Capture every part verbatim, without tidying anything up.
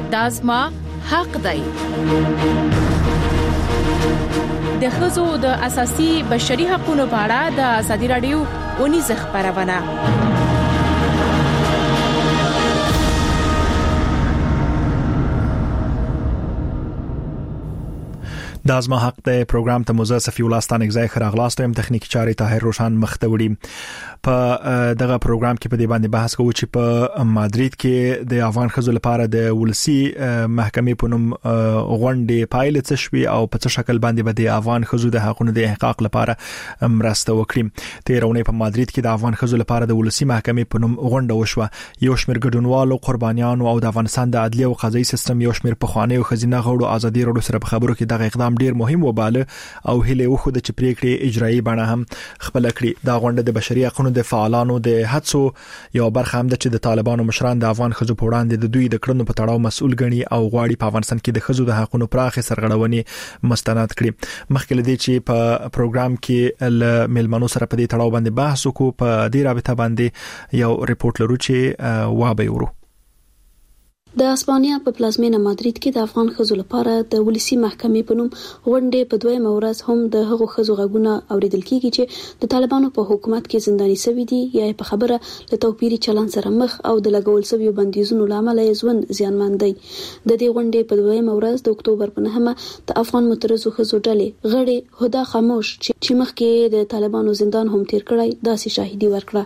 دا زما حق دی. د ښځو د اساسي بشري حقوقو په اړه د ازادي رادیو ونیزه خبرونه. د ازما حق د پروګرام ته موزه صفی الله ستانګ ځای خراغلاست هم تخنیکی چاري طاهر روشان مختوړي. په دغه پروګرام کې په دې باندې بحث کوو چې په مادرید کې د افغان ښځو لپاره د ولسی محکمې په نوم غونډې پایله څه شوي او په څه شکل باندې به د افغان ښځو د حقوقو د احقاق لپاره مرسته وکړي. تیرونه په مادرید کې د افغان ښځو لپاره د ولسی محکمې په نوم غونډه وشوه. یو شمېر ګډونوالو، قربانیانو او د افغانستان د عدلي او قضایي سیستم یو شمېر په خوانې او خزینه غوړو ازادي رادیو سره په خبرو کې دغه اقدام ډیر مهم وباله او هله وخت چې پریکړې اجرایی بڼه هم خپل کړی. دا غونډه د بشري حقوقو د فعالانو د هڅو یو برخه هم ده چې د طالبانو مشران د افغان ښځو په وړاندې د دوی د کړنو په تړاو مسؤل ګڼي او غواړي په افغانستان کې د ښځو د حقوقو پراخه سرغړونې مستند کړي. مخکې لدی چې په پروګرام کې ل ملمنو سره په دې تړاو باندې بحث وکړو، په دې رابطه باندې یو ریپورت لرو چې وابه ورو. د اسپانیا په پلازمینه مادرید کې د افغان ښځو لپاره د ولسی محکمې په نوم غونډه په دویمه ورځ هم د هغو ښځو غږونه اوریدل کیږي چې د طالبانو په حکومت کې زنداني شوي دي یا په خبره له توپیري چلن سره مخ او د لګول شویو بندیزونو لامل یې ژوند زیانمن دی. د دې غونډې په دویمه ورځ د اکتوبر په نهمه د افغان مترزو ښځو ډلې غړي هدا خاموش چې مخکې د طالبانو زندان هم تیر کړی داسې شاهدي ورکړه.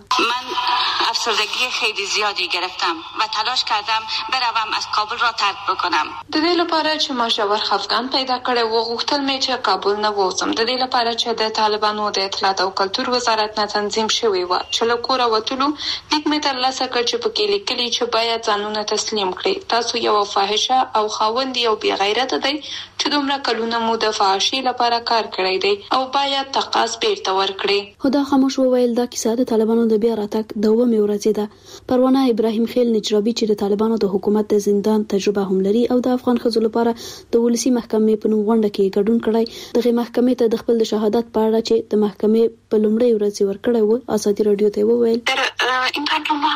افسردگی خیلی زیادی گرفتم و تلاش کردم بروم از کابل را ترک بکنم. د دې لپاره چې ما ژور خفګان پیدا کړی و، غوښتل مې چې کابل نه ووځم. د دې لپاره چې د طالبانو د اطلاعات او کلتور وزارت نه تنظیم شوی و چې له کوره وتلو لیک مې ترلاسه کړ چې پکې لیکلي چې باید ځانونه تسلیم کړي. تاسو یو فاحشه او خاوند یو بی غیرت دی چې دومره کلونه مو د فحاشۍ لپاره کار کړی دی او باید تقاض بیرته ورکړي. خدا خاموش وویل دا کیسه د طالبانو د بیا راتګ دومره ورځې ده. پروانه ابراهیم خیل نجرابي چې د طالبانو د حکومت د زندان تجربه هم لري او د افغان ښځو لپاره د ولسی محکمې په نوم غونډه کې ګډون کړی، دغه محکمې ته د خپل د شهادت په اړه چې د محکمې په لومړۍ ورځ ورکړی و ازادي رادیو ته وویل این برنامه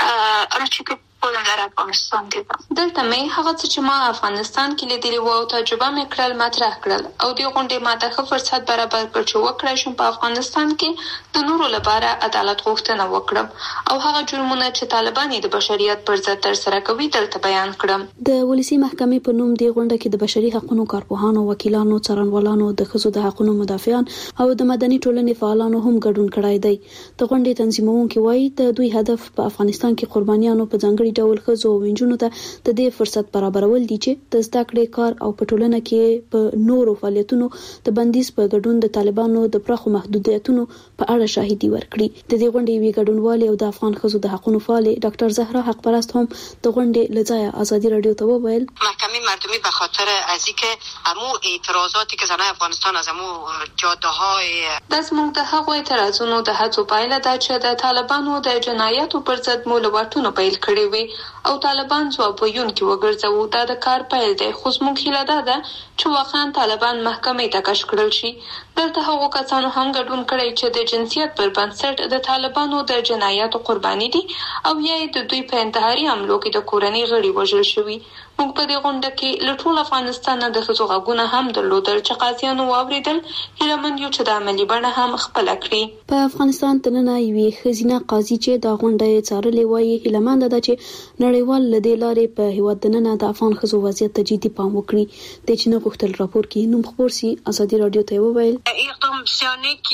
آره چی که خودم در افغانستان دیدم. دلته مې هغه څه چې ما افغانستان کې لیدلی و او تجربه مې کړل مطرح کړل او دې غونډې ماته ښه فرصت برابر کړ چې وکړای شم په افغانستان کې د نورو لپاره عدالت غوښتنه وکړم او هغه جرمونه چې طالبان د بشریت پر ضد ترسره کوي دلته بیان کړم. د ولسی محکمې په نوم دې غونډه کې د بشري حقوقو کارپوهانو، وکیلانو، څارنوالانو، د ښځو د حقوقو مدافعان او د مدني ټولنې فعالانو هم ګډون کړی دی. د غونډې تنظیمونکي وایي د دوی هدف په افغانستان کې قربانیانو په ځانګړي ډول ښځو او نجونو ته د دې فرصت برابرول دي چې د زده کړې، کار او په ټولنه کې په نورو فعالیتونو د بندیز په ګډون د طالبانو د پراخو محدودیتونو په اړه شاهدي ورکړي. د دې غونډې وی ګډونوالي او د افغان ښځو د حقوقو فعال ډاکټر زهرا حق پرست هم د غونډې لځای ازادي رادیو ته وویل محکمه مردمی به خاطر از اینکه همو اعتراضاتی که زنان افغانستان از همو جاده های دزموږ د هغو اعتراضونو د هڅو پایله ده چې د طالبانو د جنایاتو پر ضد مو لوټونه پیل کړي وي او طالبان ځواب ویونکي وګرځوو. دا د کار پیل دی، خو زموږ هیله ده ده چې واقعا طالبان محکمې ته کش کړل شي. دلته هغو کسانو هم ګډون کړی چې د جنسیت پر بنسټ د طالبانو د جنایاتو قرباني دي او یا د دوی په انتحاري حملو کې د کورنۍ غړي وژل شوي. موږ په دې غونډه کې له ټول افغانستان د ښځو غږونه هم درلودل چې قاضیانو واورېدل. هیلهمند یو چې د عملي بڼه هم خپله کړي. په افغانستان دننه یوې ښځینه قاضي چې د غونډې څارلې وایي هیلهمند ده چې نړیوال له دې لارې په هیواد دننه د افغان ښځو وضعیت ته جدي پام وکړي. د چینه غوښتل راپور کې نوم خبر سي ازادي رادیو ته وویل اقدام بسیار نیک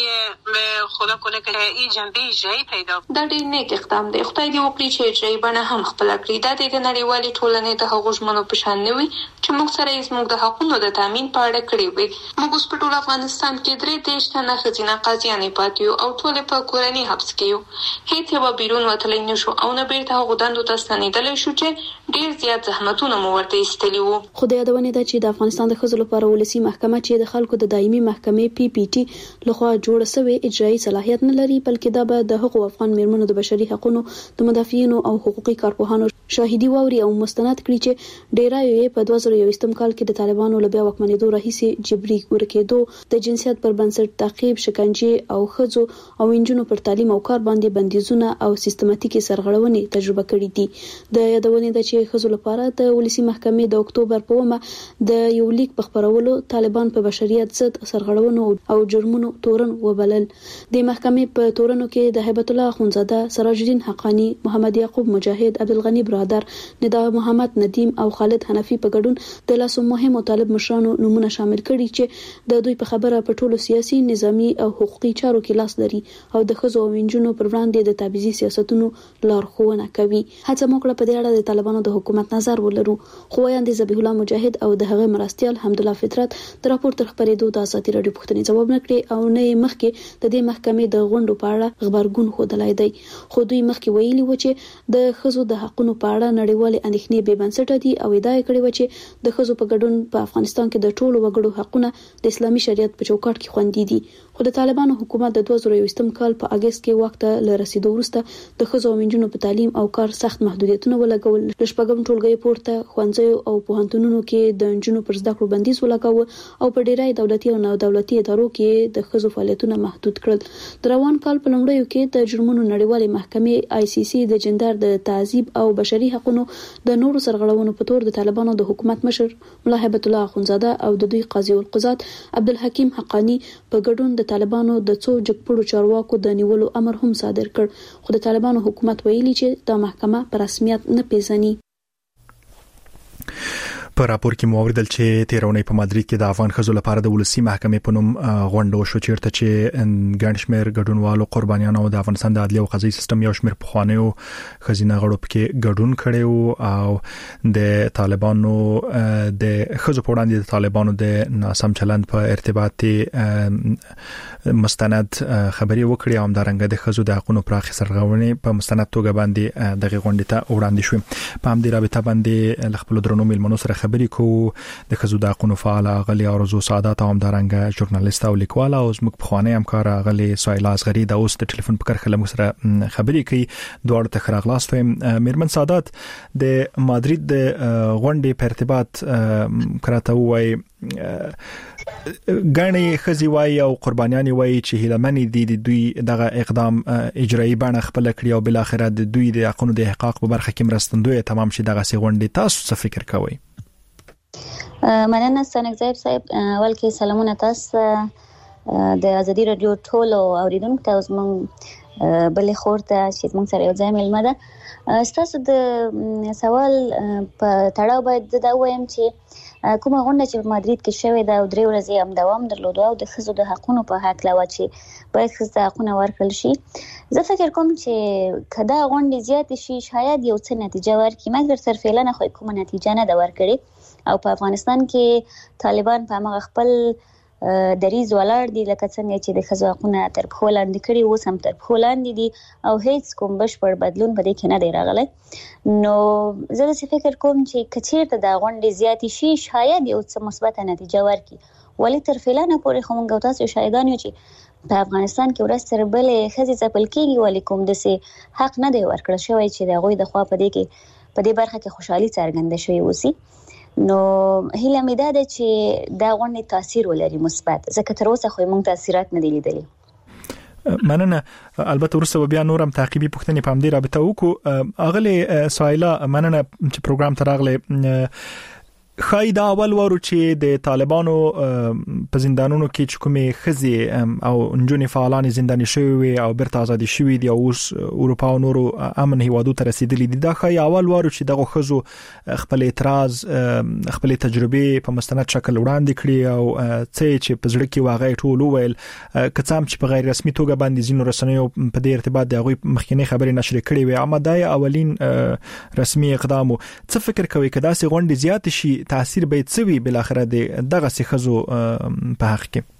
خدا کنه که این جنبه اجرایی پیدا. دا ډېر نیک اقدام دی، خدای دې وکړي چې اجرایی بڼه هم خپله کړي. دا د نړیوالې ټولنې د هغو ژمنو په شان نه وي چې موږ سره یې زموږ د حقونو د تامین په اړه کړي وي. موږ اوس په ټول افغانستان کې درې دېرش تنه ښځینه قاضیانې پاتې یو او ټولې په کورني حبس کې یو. هیڅ یوه بیرون وتلی نه شو او نه بیرته هغو دندو ته ستنېدلی شو چې ډېر زیات زحمتونه مو ورته ایستلي وو. خو د یادونې ده چې د افغانستان د ښځو لپاره ولسی محکمه چې د خلکو د دایمي محکمې پی پی ټي لخوا جوړه شوې اجرایی صلاحیت نه لري، بلکې دا به د هغو افغان میرمنو د بشري حقوقو د مدافعینو او حقوقي کارپوهانو شاهدي واوري او مستند کړي چې ډیرای یې په دوه زره یوویشتم کال کې د طالبانو له بیا واکمنېدو راهیسې جبري ورکېدو، د جنسیت پر بنسټ تعقیب، شکنجه او ښځو او نجونو پر تعلیم او کار باندې بندیزونه او سیستماتیکي سرغړونې تجربه کړې دي. د یادونې ده چې چې خزو لپاره د ولسی محکمې د اکتوبر په ومه د یو لیک په خبرولو طالبان په بشریت ضد سرغړونو او جرمونو تورن وبلل. د محکمې په تورنو کې د هیبت الله اخونزاده، سراج الدین حقانی، محمد یعقوب مجاهد، عبدالغنی برادر، ندا محمد ندیم او خالد حنفی په ګډون د لاسو مهم طالب مشرانو نمونه شامل کړي چې د دوی په خبره په ټولو سیاسي، نظامی او حقوقي چارو کې لاس لري او د خزو او وینجونو پر وړاندې د تابعیضي سیاستونو لارښوونه کوي. هڅه موکړه په دې اړه د طالبانو د حکومت نظر ولرو، خو وایاندې ذبیح الله مجاهد او د هغه مرستيال حمدالله فطرت د راپور تر خبرېدو د ازادي رادیو پوښتنې ځواب نکړي او نه مخکې د دې محکمې د غونډو په اړه خبرګون خودلای دی. خو دوی مخکې ویلي و چې د خزو د حقونو په اړه نړیوال اندېښنې بې بنسټه دي او ادعا کړې و چې د خزو په ګډون په افغانستان کې د ټولو وګړو حقونه د اسلامي شریعت په چوکاټ کې خوندي دي. خو د طالبانو حکومت د دوه زره یوولسم کال په اگست کې وخت له رسیدو وروسته د خزو او وینجونو په تعلیم او کار سخت محدودیتونه ولګول. شپږم ټولګي پورته ښوونځیو او پوهنتونونو کې د انجونو پر زده کړو بندیز ولګاوه او په ډیری دولتي او نه دولتي ادارو کې د خزو فعالیتونه محدود کړل. د روان کال په لومړیو کې د جرمونو نړیوالې محکمې آی سی سی د جندر د تعذيب او بشري حقوقو د نورو سرغړونو په تور د طالبانو د حکومت مشر ملا هیبت الله اخونزاده او د دوی قاضي القضات عبدالحکیم حقانی په ګډون د طالبانو د څو جګپړو چارواکو د نیولو امر هم صادر کړ. خو د طالبانو حکومت ویلي چې د محکمه په رسمیت نه پیژني. په راپور کې مو اوریدل چې تیرونی په مادرید کې د افغان خزو لپاره د ولسی محکمې په نوم غونډه وشو چیرته چې ګڼ شمېر ګډونوالو قربانیانو د افغانستان د عدلي او قضایي سیستم یو شمېر پخوانیو خزینه غړو پکې ګډون کړي او د طالبانو د خزو په وړاندې د طالبانو د ناسم چلند په ارتباطي مستند خبري وکړي او همدارنګه د خزو د حقوقو پراخي سرغړونې په مستند توګه باندې دغه غونډه ته وړاندې شو. په همدې رابطه باندې خپل درنو ملمنو سره خبري کو د خزو د حقوقو فعال غلي ارزو سعادت او همدارنګه ژورنالیست او لیکوال او زموږ په خواني همکار غلي سایلا اصغری د اوس د ټلیفون په کرخه لمو سره خبري کوي. دوړ ته خراغلاست میرمن سعادت د مادرید د غونډې په ارتباط کراته وای غني خزي وای او قربانيان وای چې هلمني دي د دوی دغه اقدام اجرایی بڼه خپل کړی او بل اخر د دوی د حقوقو د احقاق په برخه کې مرستندوی تمام شي دغه سي غونډې. تاسو څه فکر کوئ؟ مننه ستنګ زیب صاحب. ولکه سلامونه تاسو د ازادي رادیو ټول اوریدونکو ته زموږ بلې خورته چې موږ سره یو ځای ملمه ده. تاسو د سوال په تړاو باید دا وایم چې کومه غونډه چې په مادرید کې شوې ده او درې ورځې هم دوام درلود او د خزو د حقوقو په حق لا و چې باید خزو د حقوقو ورکړل شي. زه فکر کوم چې کدا غونډه زیات شي شاید یو څه نتیجه ورکړي، مګر تر فعلا خو کومه نتیجه نه ده ورکړي او په افغانستان کې طالبان په هغه خپل دریز ولاړ دي لکه څنګه چې د خزو حقوقونه تر پخو لاندې کړي اوس هم تر پخو لاندې دي او هیڅ کوم بشپړ بدلون په دې کې نه دی راغلی. نو زه داسې فکر کوم چې که چېرته دا غونډې زیاتې شي شاید یو څه مثبته نتیجه ورکړي، ولې تر فعلا پورې خو موږ تاسو شاهدان یو چې په افغانستان کې ورځ تر بلې ښځې ځپل کېږي، ولې کوم داسې حق نه دی ورکړل شوی چې د هغوی د خوا په دې کې په دې برخه کې خوشحالي څرګنده شوې اوسي. نو هیله مې ده چې دا غونډه تاثیر ولري مثبت، ځکه تر اوسه خو موږ تاثیرات نه دي لیدلي. مننه. البته ورسره بیا نورم تعقیبي پوښتنې په همدې رابطه وکړو. اغله سایلا مننه چې پروګرام ته راغله. خای دا اول ورو چې د طالبانو په زندانونو کې چې کومې خزي او انجونې فعالان زنداني شوی او برته ازادي شوی دي او اوس اروپا او نورو امن هیوادو ته رسیدلي دي. دا خای اول ورو چې دغه خزو خپل اعتراض خپل تجربه په مستند شکل وړاندې کړی او څه چې په ځړ کې واغې ټول ویل کڅام چې په غیر رسمي توګه باندې زینو رسنیو په دې ارتباط د غوي مخکینی خبرې نشر کړي وي. اما دای اولین رسمي اقدام څه فکر کوي کدا سي غونډې زیات شي تاثیر به څه وي بل اخر دغه سي خزو په حق کې؟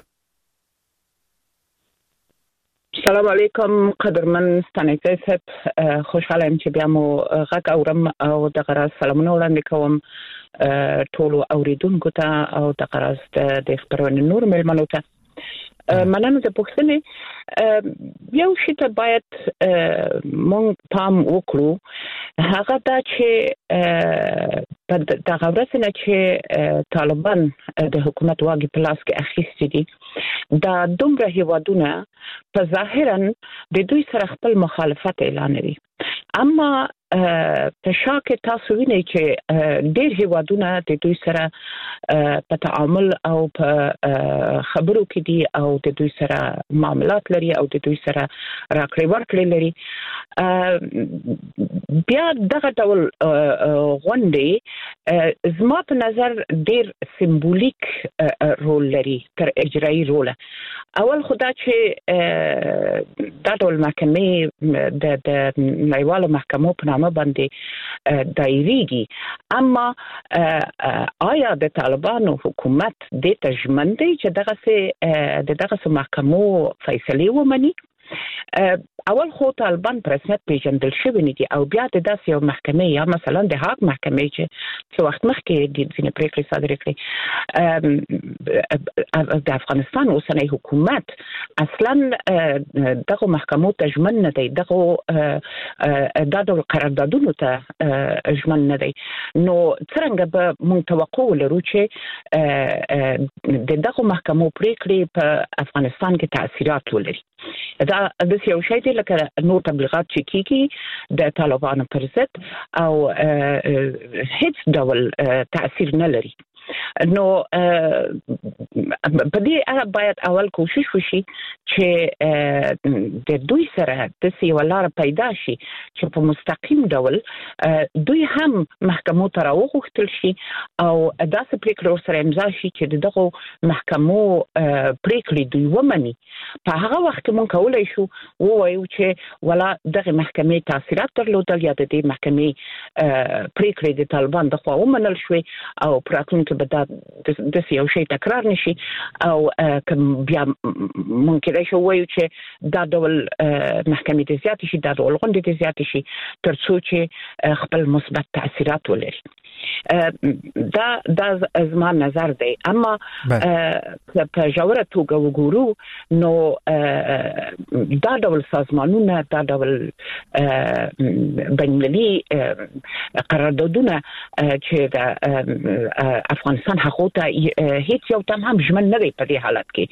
سلام علیکم قدرمن ستانکزی صاحب، خوشحاله یم چې بیا مو غږ اورم او دغه راز سلامونه وړاندې کوم ټولو اوریدونکو ته او دغه راز د خبرونې نور ملمنو ته. مننه د پوښتنې یو شی ته باید مونږ پام وکړو، هغه دا چې په دغه ورځ نه چې طالبان د حکومت واګي په لاس کې اخیستي دي دا دومره هیوادونه په ظاهرا د دوی سره خپل مخالفت اعلانوي، اما په شاکه تاسو وینئ چې ډېر هیوادونه د دوی سره په تعامل او په خبرو کې دي او د دوی سره معاملات لري او د دوی سره راکړې ورکړې لري. بیا دغه ډول غونډې زما په نظر ډېر سمبولیک رول لري تر اجرایي رول. اول خدا چې دا ډول محکمې د د نړیوالو محکمو په نامه باندې دایریږي، اما آیا د طالبانو حکومت د تجمن دی چې دغه سه د دغه سه محکمو فیصله ومني؟ اول خو طالبان په رسمیت پیژندل شوی نه دي او بیا د داسې یو محکمې یا مثلا د هاګ محکمې چې څو وخت مخکې د ځینې پریکړې صادرې کړې د افغانستان اوسنی حکومت اصلا دغه محکمو ته ژمن نه دی، دغه د ډول قراردادونو ته ژمن نه دی. نو څنګه به موږ توقع ولرو چې د دغه محکمو پریکړې په افغانستان کې تاثیرات ولري؟ دا د یو شی دی لکه نور تبلیغات چې کیږي د طالبانو پر ضد او هیڅ ډول تاثیر نه لري. نو په دې اړه باید اول کوشش وشي چې د دوی سره د یو لار پیدا شي چې په مستقیم ډول دوی هم محکمو ته راوغوښتل شي او داسې پریکړې سره امضا شي چې دغه محکمو پریکړې دوی ومني. په هغه وخت کې موږ کولای شو ووایو چې ولا دغه محکمې تاثیرات درلودل یا د دې محکمې پریکړې د طالبان د خوا ومنل شوې او پراتونکو به دا د یو شی تکرار نشي او بیا ممکن شي وایو چې دا ډول محکمې د زیات شي دا ډول غونډې د زیات شي ترڅو چې خپل مثبت تاثیرات ولري. دا دا زما نظر دی. اما په ژوره توګه وګورو نو دا ډول سازمانونه دا ډول بین‌المللي قراردادونه چې د افغانستان هغه ته هیڅ یو تم هم ژمن نه دی په دې حالت کې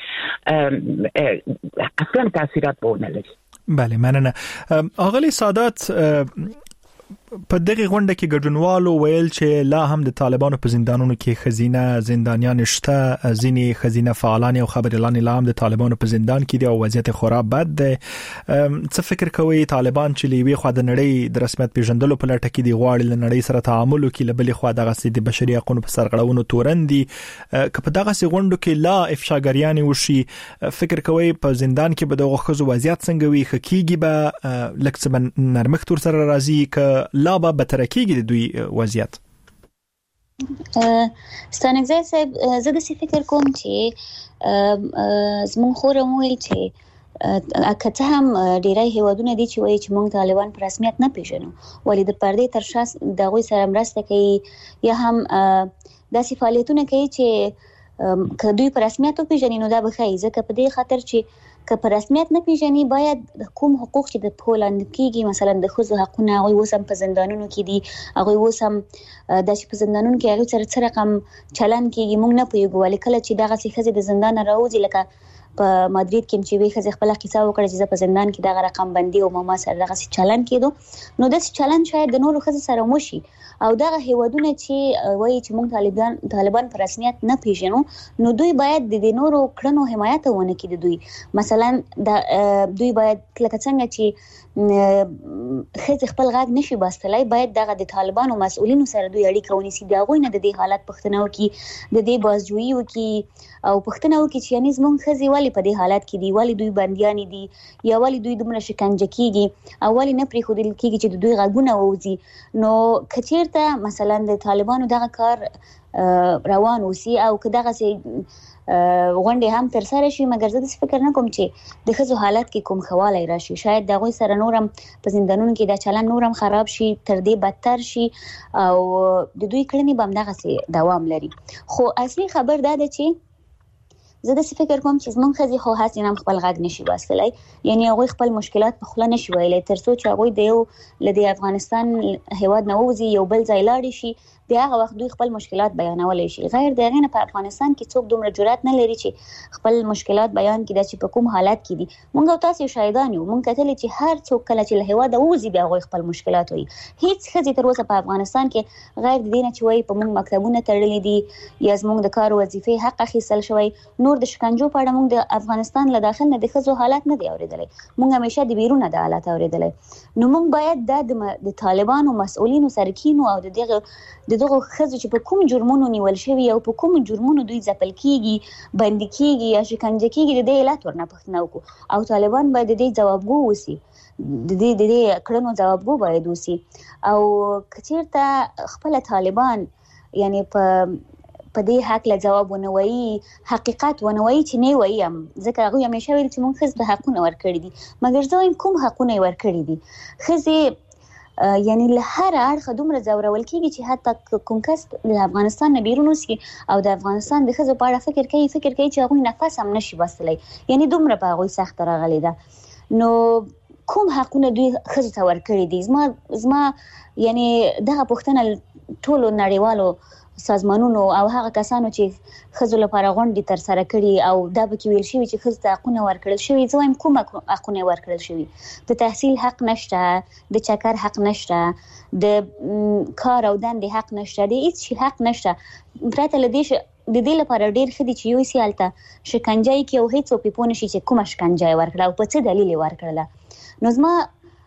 اصلا تاثیرات ونه لري. بله مننه. اغلی سادات په دغه غونډه کې ګډونوالو ویل چې لا هم د طالبانو په زندانونو کې خزینه زندانیان شته، ځینې خزینه فعالان او خبريالان لا هم د طالبانو په زندان کې دي او وضعیت خورا بد دی. څه فکر کوي طالبان چې لوي خو د نړۍ د رسمیت پیژندلو په لټه کې دی غواړي له نړۍ سره تعامل وکړي، لبلې خو دغه سي د بشري حقوقو په سرغړونو تورندي که په دغه سي غونډو کې لا افشاګریان وشي، فکر کوي په زندان کې به دغه خزو وضعیت څنګه وي؟ خکېږي به لکه نرمښت تر سره راځي ک لا به بهتر کېږي د دوی وضعیت؟ ستانګزی صاحب زه د فکر کوم چې زمون خورم ویل چې اکه هم ډیری هیوادونه دي چې وایي چې موږ طالبان په رسمیت نه پیژنو، ولې د پردې تر شا د غوي سره مرسته کوي یا هم داسې فعالیتونه کوي چې که دوی په رسمیت پیژني نو دا به ښه ځکه په دې خاطر چې که په رسمیت نه پیژني باید کوم حقوق چې د پولاند کېږي مثلا د ښځو حقونه هغوی اوس هم په زندانونو کې دي، هغوی اوس هم داسې په زندانونو کې هغوی سره څه رقم چلن کېږي موږ نه پوهېږو. ولې کله چې دغسې ښځې د زندان نه راوځي لکه په مادرید کې چې وی ښځې خپله قصه وکړه چې زه په زندان کې دغه رقم بندي او ما سره دغسې چلن کېدو، نو داسې چلن شاید د نورو ښځو سره وشي. او دغه هیوادونه چې وایي چې موږ طالبان طالبان په رسمیت نه پیژنو نو دوی باید د نورو کړنو حمایت ونه کړي. دوی مثلا دوی باید لکه څنګه چې ښځې خپل غږ نشي باسطلی، باید دغه د طالبانو مسؤلینو سره دوی اړیکه ونیسي، د هغوی نه د دې حالت پوښتنه وکړي، د دې بازجویي وکړي او پوښتنه وکړي چې یعنې زموږ ښځې ولې په دې حالت کې دي، ولې دوی بندیانې دي یا ولې دوی دومره شکنجه کېږي او ولې نه پرېښودل کېږي چې د دوی غږونه ووځي. نو که چېرته مثلا د طالبانو دغه کار روان اوسي او که دغسې غونډې هم تر سره شي، مګر زه داسې فکر نه کوم چې د ښځو حالت کې کوم ښه والی راشي. شاید د هغوی سره نور هم په زندانونو کې دا چلن نور هم خراب شي، تر دې بدتر شي او د دوی کړنې به همدغسې دوام لري. خو اصلي خبر دا ده چې زه د فکر کوم چې زمونږ خزي خو هڅه نه خپل غږ نشي واسطلای، یعنی هغه خپل مشکلات په خله نشي ویلای تر څو چې هغه د یو لدی افغانستان هیواد نووزي یو بل ځای لاړ شي د هغه وخت دوی خپل مشکلات بیانولای شي. غیر دغه نه په افغانستان کې څوک دومره جرأت نه لري چې خپل مشکلات بیان کړي چې په کوم حالت کې دي. مونږ تاسو شاهدان یو، مونږ کتل چې هر څوک کله چې له هیواد ووزي بیا هغه خپل مشکلات وي. هیڅ خزي تر اوسه په افغانستان کې غیر د دینه چې وایي په مونږ مکتبونه تړلې دي یا زمونږ د کار وظیفې حق اخیستل شوی، نور د شکنجو په اړه مونږ د افغانستان له داخل نه د خزو حالات نه دی اوریدلی، مونږ همیشه د بیرونه د حالات اوریدلی. نو مونږ باید د د طالبانو مسؤلینو سرکینو او د دغه د دغه خزو چې په کوم جرمونو نیول شوی او په کوم جرمونو دوی ځپل کیږي، بندي کیږي یا شکنجه کیږي د دې علت ورنه پوښتنه وکړو او طالبان باید د دې جوابګو وسی، د دې د دې کړنو جوابګو باید وسی. او کچیرته خپل طالبان یعنی په په دې حق له جواب ونه وایي، حقیقت ونه وایي چې نه وایي هم، ځکه هغه همیشه ویل چې مونږ خزو ته حقونه ورکړي دي، مګر زه وایم کوم حقونه ورکړي دي. خزي یعنی له هر اړخه دومره ځورول کیږي چې حتی کوم کس د افغانستان نه بیرون وسی او د افغانستان د خزو په اړه فکر کوي فکر کوي چې هغه نفس هم نشي باسلی، یعنی دومره په هغه سخت راغلی ده. نو کوم حقونه دوی خزو ته ورکړي دي؟ زما زما یعنی دغه پوښتنه ټولو نړیوالو سازمانونو او هغه کسانو چې خزو لپاره غونډې تر سره کړي او دا به کې ویل شوی چې خزو ته حقونه ورکړل شوی، زه وایم کوم حقونه ورکړل شوی؟ د تحصیل حق نشته، د چکر حق نشته، د کار او دندې حق نشته، د هیڅ شي حق نشته. پرته له دې د دې لپاره ډیر خدي چې یو سیالته شکنجه کې او هیڅ په پونه شي چې کوم شکنجه ورکړه او په څه دلیل ورکړه. نو زما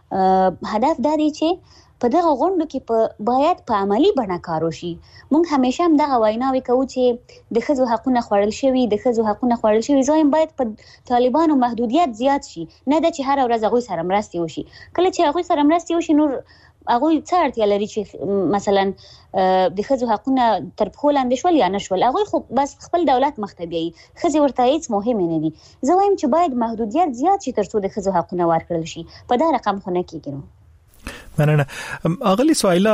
هدف دا دی چې په دغه غونډو کې په باید په عملی بڼه کار وشي. مونږ همیشه هم دغه ویناوي کوو چې د ښځو حقونه خوړل شوي، د ښځو حقونه خوړل شوي. زه وایم باید په طالبانو محدودیت زیات شي، نه ده چې هره ورځ هغوی سره مرستې وشي. کله چې هغوی سره مرستې وشي نور هغوی څه اړتیا لري چې مثلا د ښځو حقونه تر پښو لاندې شول یا نه شول، هغوی خو بس خپل دولت مخ ته بیایي، ښځې ورته هیڅ مهم نه دي. زه وایم چې باید محدودیت زیات شي تر څو د ښځو حقونه ورکړل شي. په دا رقم خو نه کېږي. مننه. اغلی سوایلا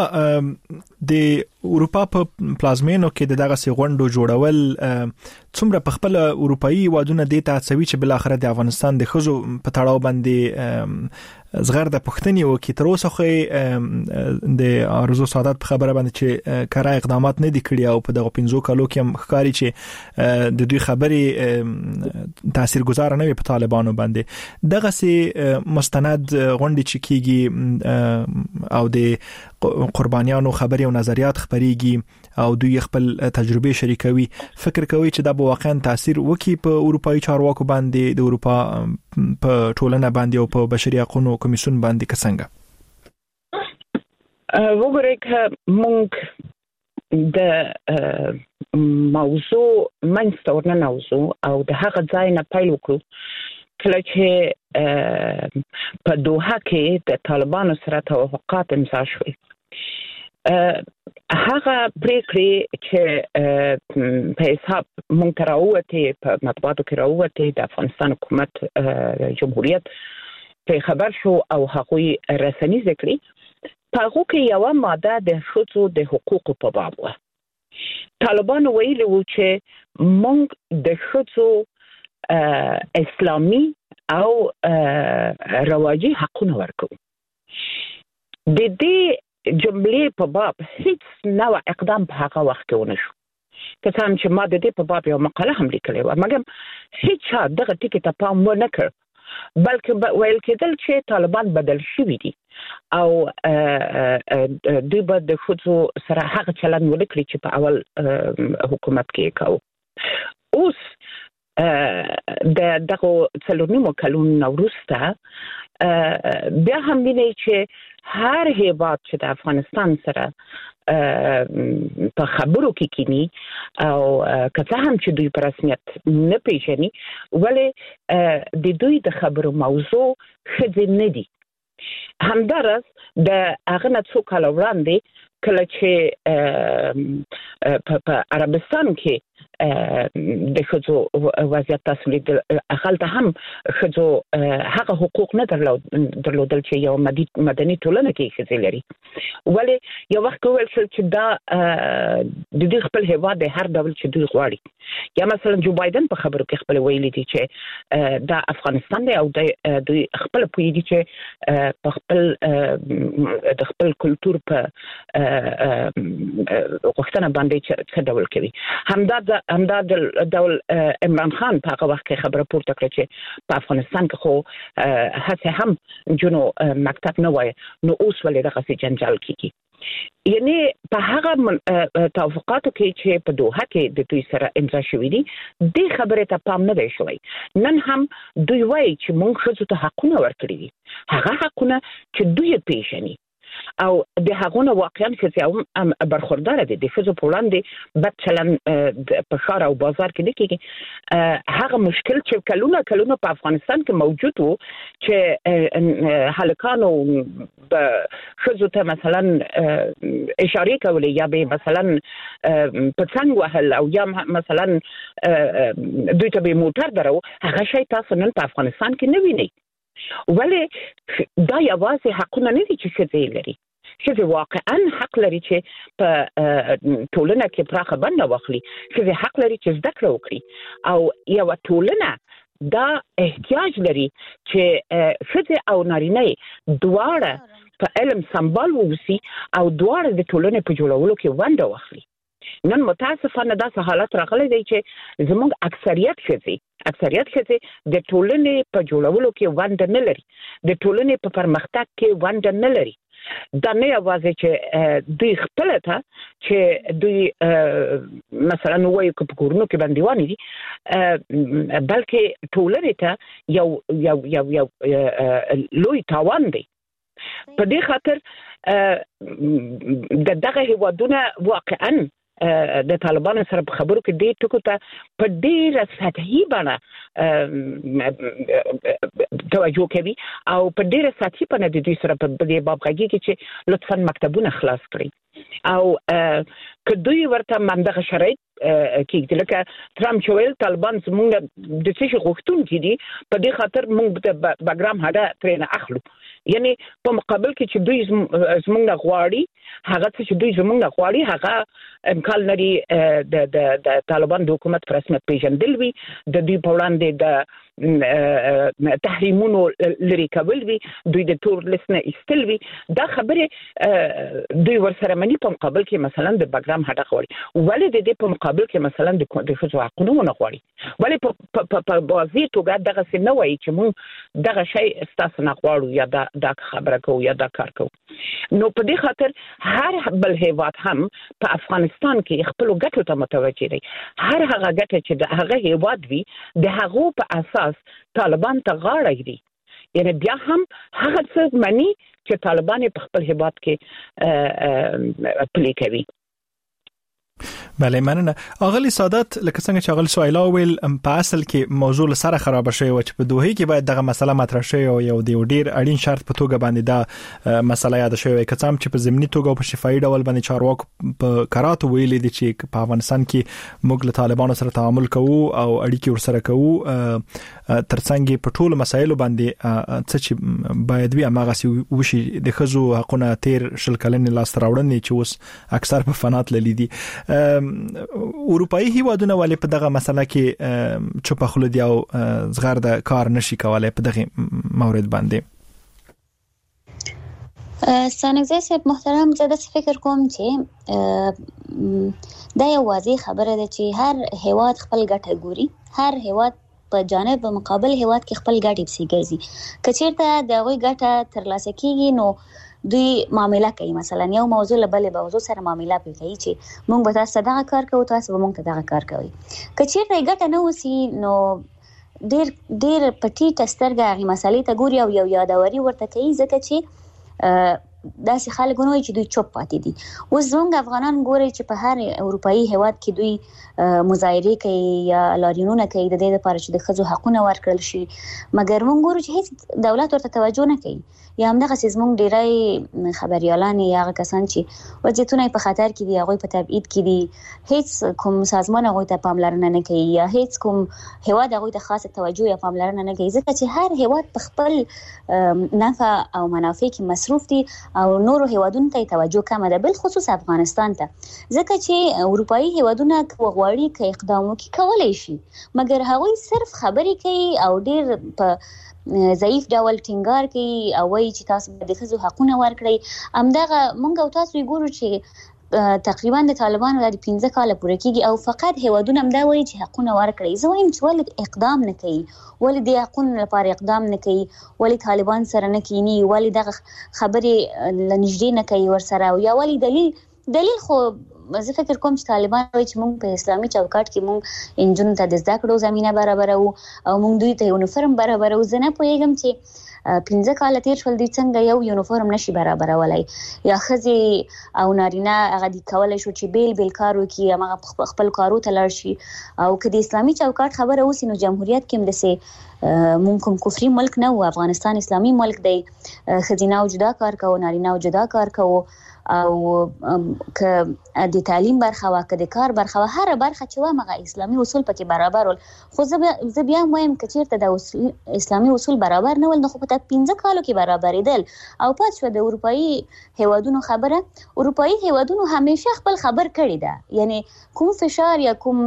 د اروپا په پلازمینو کې د دغه سي غونډو جوړول څومره په خپل اروپאי وادونه د تاسوي چې بل اخر د افغانستان د خزو په تړاو باندې زغر د پښتني او کې تر اوسه خو د ارزو سعادت په خبره باندې چې کارا اقدامات نه دي کړی او په دغه پنځو کالو کې هم ښکاری چې د دوی خبري تاثیرګذار نه وي په طالبانو باندې. دغه سي مستند غونډې چې کیږي او د قربانیانو خبري او نظریات خبريږي او دوی خپل تجربه شریکوي، فکر کوي چې دا به واقعا تاثیر وکي په اروپאי چارواکو باندې، د اروپا په ټولنه باندې او په بشري حقوقو کمیسیون باندې که څنګه؟ وګورئ که مونږ د موضوع منځته ورننوځو او د هغه ځای نه پیل وکړو کله چې په دوحه کې د طالبانو سره توافقات امضا شوي. هغه پریکړې چې په حساب مونږ ته راووتې، په مطبوعاتو کې راووتې، د افغانستان حکومت جمهوریت په خبر شو او هغوی رسنیز کړي، په هغو کې یوه ماده د ښځو د حقوقو په باب وه. طالبانو ویلي وو چې مونږ د ښځو اسلامي او رواجي حقونه ورکوو. د دې جملې په باب هیڅ نوع اقدام په هغه وخت کې ونه شو. که څه هم چې ما د دې په باب یو مقاله هم لیکلې وه، مګر هیڅ چا دغه ټکي ته پام ونه کړ، بلکې ویل کېدل چې طالبان بدل شوي دي او دوی به د ښځو سره هغه چلند ونه کړي چې په اول حکومت کې یې کوو. اوس د دغو څلور نیمو کلونو وروسته بیا هم وینئ چې هر هیواد چې د افغانستان سره په خبرو کې کینی او که څه هم چې دوی په رسمیت نه پیژني، ولې د دوی د خبرو موضوع ښځې نه دي. همداراز د هغه نه څو کاله وړاندې کله چې په عربستان کې د خځو وضعیت تاسو لیدل اخلته هم خځو هغه حقوق نه درلود درلودل چې یو مدني ټولنه کې خځې لري. ولی یو وخت ویل چې دا د دې خپل هیواد د هر ډول چې دوی غواړي، یا مثلا جو بایدن په خبرو کې خپل ویلي دي چې دا افغانستان دی او د دوی خپل پویږي چې په خپل د خپل کلچر په وختونه باندې څه ډول کوي. همدا همدا د ډول عمران خان په هغه وخت کې خبره پورته کړه چې په افغانستان کې خو هڅه هم جنو مکتب نه وای، نو اوس ولې دغه جنجال کیږي. یعنی په هغه توافقاتو کې چې په دوحه کې د دوی سره امضا شوې دي د خبره ته پام نه دی شوی. نن هم دوی وایي چې موږ خځو ته حقونه ورکړي دي، هغه حقونه چې دوی پیژني او د هغونه واقعا چې هم برخوردار دي د خځو په وړاندې بد چلند په ښار او بازار کې نه کېږي. هغه مشکل چې کلونه کلونه په افغانستان کې موجود وو چې هلکانو خځو ته مثلا اشاره کولې یا به مثلا په څنګ وهل او یا مثلا دوی ته به موټر درو، هغه شی تاسو نن په افغانستان کې نه وینئ. ولی دا یوازې حقونه نه دي چې ښځې لري، ښځې واقعا حق لري چې په ټولنه کې پراخه بنده واخلي، ښځې حق لري چې زده کړه وکړي او یوه ټولنه دا احتیاج لري چې ښځې او نارینه دواړه په علم سمبال ووسي او دواړه د ټولنې په جوړولو کې ونډه واخلي. نن متاسفانه داسې حالت راغلی دی چې زموږ اکثریت ښځې اکثریت ښځې د ټولنې په جوړولو کې ونډه نه لري، د ټولنې په پرمختګ کې ونډه نه لري. دا نه یوازې چې دوی خپل ته چې دوی مثلا وایي که په کورونو کې بندیوانې دي، بلکې ټولنې ته یو یو یو یو لوی تاوان دی. په دې خاطر د دغه هیوادونه واقعا د طالبانو سره په خبرو کې دې ټکو ته په ډیره سطحي بڼه توجه کوي او په ډیره سطحي بڼه د دوی سره په دې باب غږیږي چې لطفا مکتبونه خلاص کړئ او که دوی ورته همدغه شرایط کېږدي لکه ټرمپ چې ویل طالبان زموږ د څه شي غوښتونکي دي، په دې خاطر موږ د بګرام هډه ترېنه اخلو. یعنی په مقابل کې چې دوی زموږ نه غواړي هغه څه چې دوی زموږ نه غواړي هغه امکان لري د د د طالبان د حکومت په رسمیت پیژندل وي، د دوی په وړاندې د تحریمونو لري کول وي، دوی د تور لیست نه ایستل وي. دا خبره دوی ورسره مني په مقابل کې مثلا د بګرام هډه غواړي، ولې د دې په مقابل کې مثلا د ښځو حقونه ونه غواړي، ولې په واضح توګه دغه څه نه وایي چې موږ دغه شی ستاسو نه غواړو یا دا دا خبره کوو یا دا کار کوو. نو په دې خاطر هر بل هیواد هم په افغانستان کې خپل ګټو ته متوجه دی. هر هغه ګټه چې د هغه هیواد وي د هغو په اساس طالبان ته غاړه ږدي. یعنی بیا هم هغه څه مني چې طالبان په خپل هیواد کې پلي کوي. بله مننه. اغلی سادات لکه څنګه چې اغلی سوایلا ویل په اصل کې موضوع سره خراب شوی و چې په دوحه کې باید دغه مسله مطرح شي او یو دی ډیر اړین شرط په توګه باندې دا مسله یاد شوی کڅام چې په ضمني توګه په شفاهي ډول باندې چارواکو په قرات ویل دي چې په افغانستان کې موږ له طالبانو سره تعامل کوو او اړیکې ورسره کوو، ترڅنګ په ټولو مسایلو باندې څه چې باید وي هغه سي وشي. د خزو حقونه تیر شل کلن لاس راوړنې چې اوس اکثر په فنات للی دي. اروپאי هیوادونه ولې په دغه مسله کې چوپ خلو دی او زغر د کار نشي کولای په دغه مورد باندې؟ سانګزي صاحب محترم، زه د فکر کوم چې دا یو واضح خبره ده چې هر هیواد خپل ګټه ګوري، هر هیواد په جانب په مقابل هیواد کې خپل ګټې پسې ګرځي. کچیرته د غوي ګټه ترلاسه کیږي نو دوی معامله کوي، مثلا یو موضوع له بلې موضوع سره معامله کوي چې موږ به تاسو دغه کار کوو، تاسو به موږ ته دغه کار کوي. کچیرته ګټه نه وسی نو ډیر ډیر پټی ټسترګه غي مسالې ته ګوري او یو یادوري ورته کوي، ځکه چې داسې خلک ونوي چې دوی چوپ پاتې دي. اوس زموږ افغانان ګوري چې په هر اروپאי هیواد کې دوی مظاهره کوي یا لاریونونه کوي د دې لپاره چې د ښځو حقونه ورکړل شي، مګر موږ ګورو چې هیڅ دولت ورته توجه نه کوي. یا همدغه زموږ ډیری خبريالان یا هغه کسان چې وضعیتونه په خطر کې دي هغه په تبعید کې دي، هیڅ کوم سازمان هغه ته پاملرنه نه کوي یا هیڅ کوم هیواد هغه ته خاصه توجه یا پاملرنه نه کوي، ځکه چې هر هیواد په خپل نفع او منافع کې مصروف دي او نورو هیوادونو ته توجه کم ده، بل خصوص افغانستان ته، ځکه چې اروپאי هیوادونه وغواړي کې اقدام وکړي کولای شي، مګر هغوی صرف خبرې کوي او ډیر په ضعیف ډول ټینګار کوي او وایي چې تاسو د ښځو حقونه ورکړئ. همدغه موږ او تاسو ګورو چې تقریبا د طالبانو د پنځه کاله پوره کېږي او فقط هیوادونه همدا وایي چې حقونه ورکړئ. زه وایم چې ولې اقدام نه کوي، ولې د حقونو لپاره اقدام نه کوي، ولې طالبان سره نه کینی، ولې دغه خبرې لنږدې نه کوي ورسره، یا ولې دلیل دلیل خو زه فکر کوم چې طالبان وایي چې موږ په اسلامي چوکاټ کې موږ انجونو ته د زده کړو زمينه برابرو او موږ دوی ته یونیفورم برابرو. زه نه پوهیږم چې پنځه کاله تیر شول دوی څنګه یو یونیفورم نشي برابرولای، یا ښځې او نارینه هغه دي کولای شو چې بیل بیل کار وکړي، هغه خپل کارو ته لاړ شي. او که د اسلامي چوکاټ خبره اوسي نو جمهوریت کې هم دسه مونږ کوم کفري ملک نه و، افغانستان اسلامي ملک دی، ښځینه او جدا کار کوو، نارینه او جدا کار کوو، او که د تعلیم برخه وا که د کار برخه وا هر برخه چې وا مغه اسلامي اصول پکې برابر ول. خو زه بیا وایم که چیرته د اسلامي اصول برابر نه ول نو خو په پنځه کالو کې برابرېدل او پات شو د اروپאי هیوادونو خبره. اروپאי هیوادونو همیشه خپل خبر کړی ده، یعنی کوم فشار یا کوم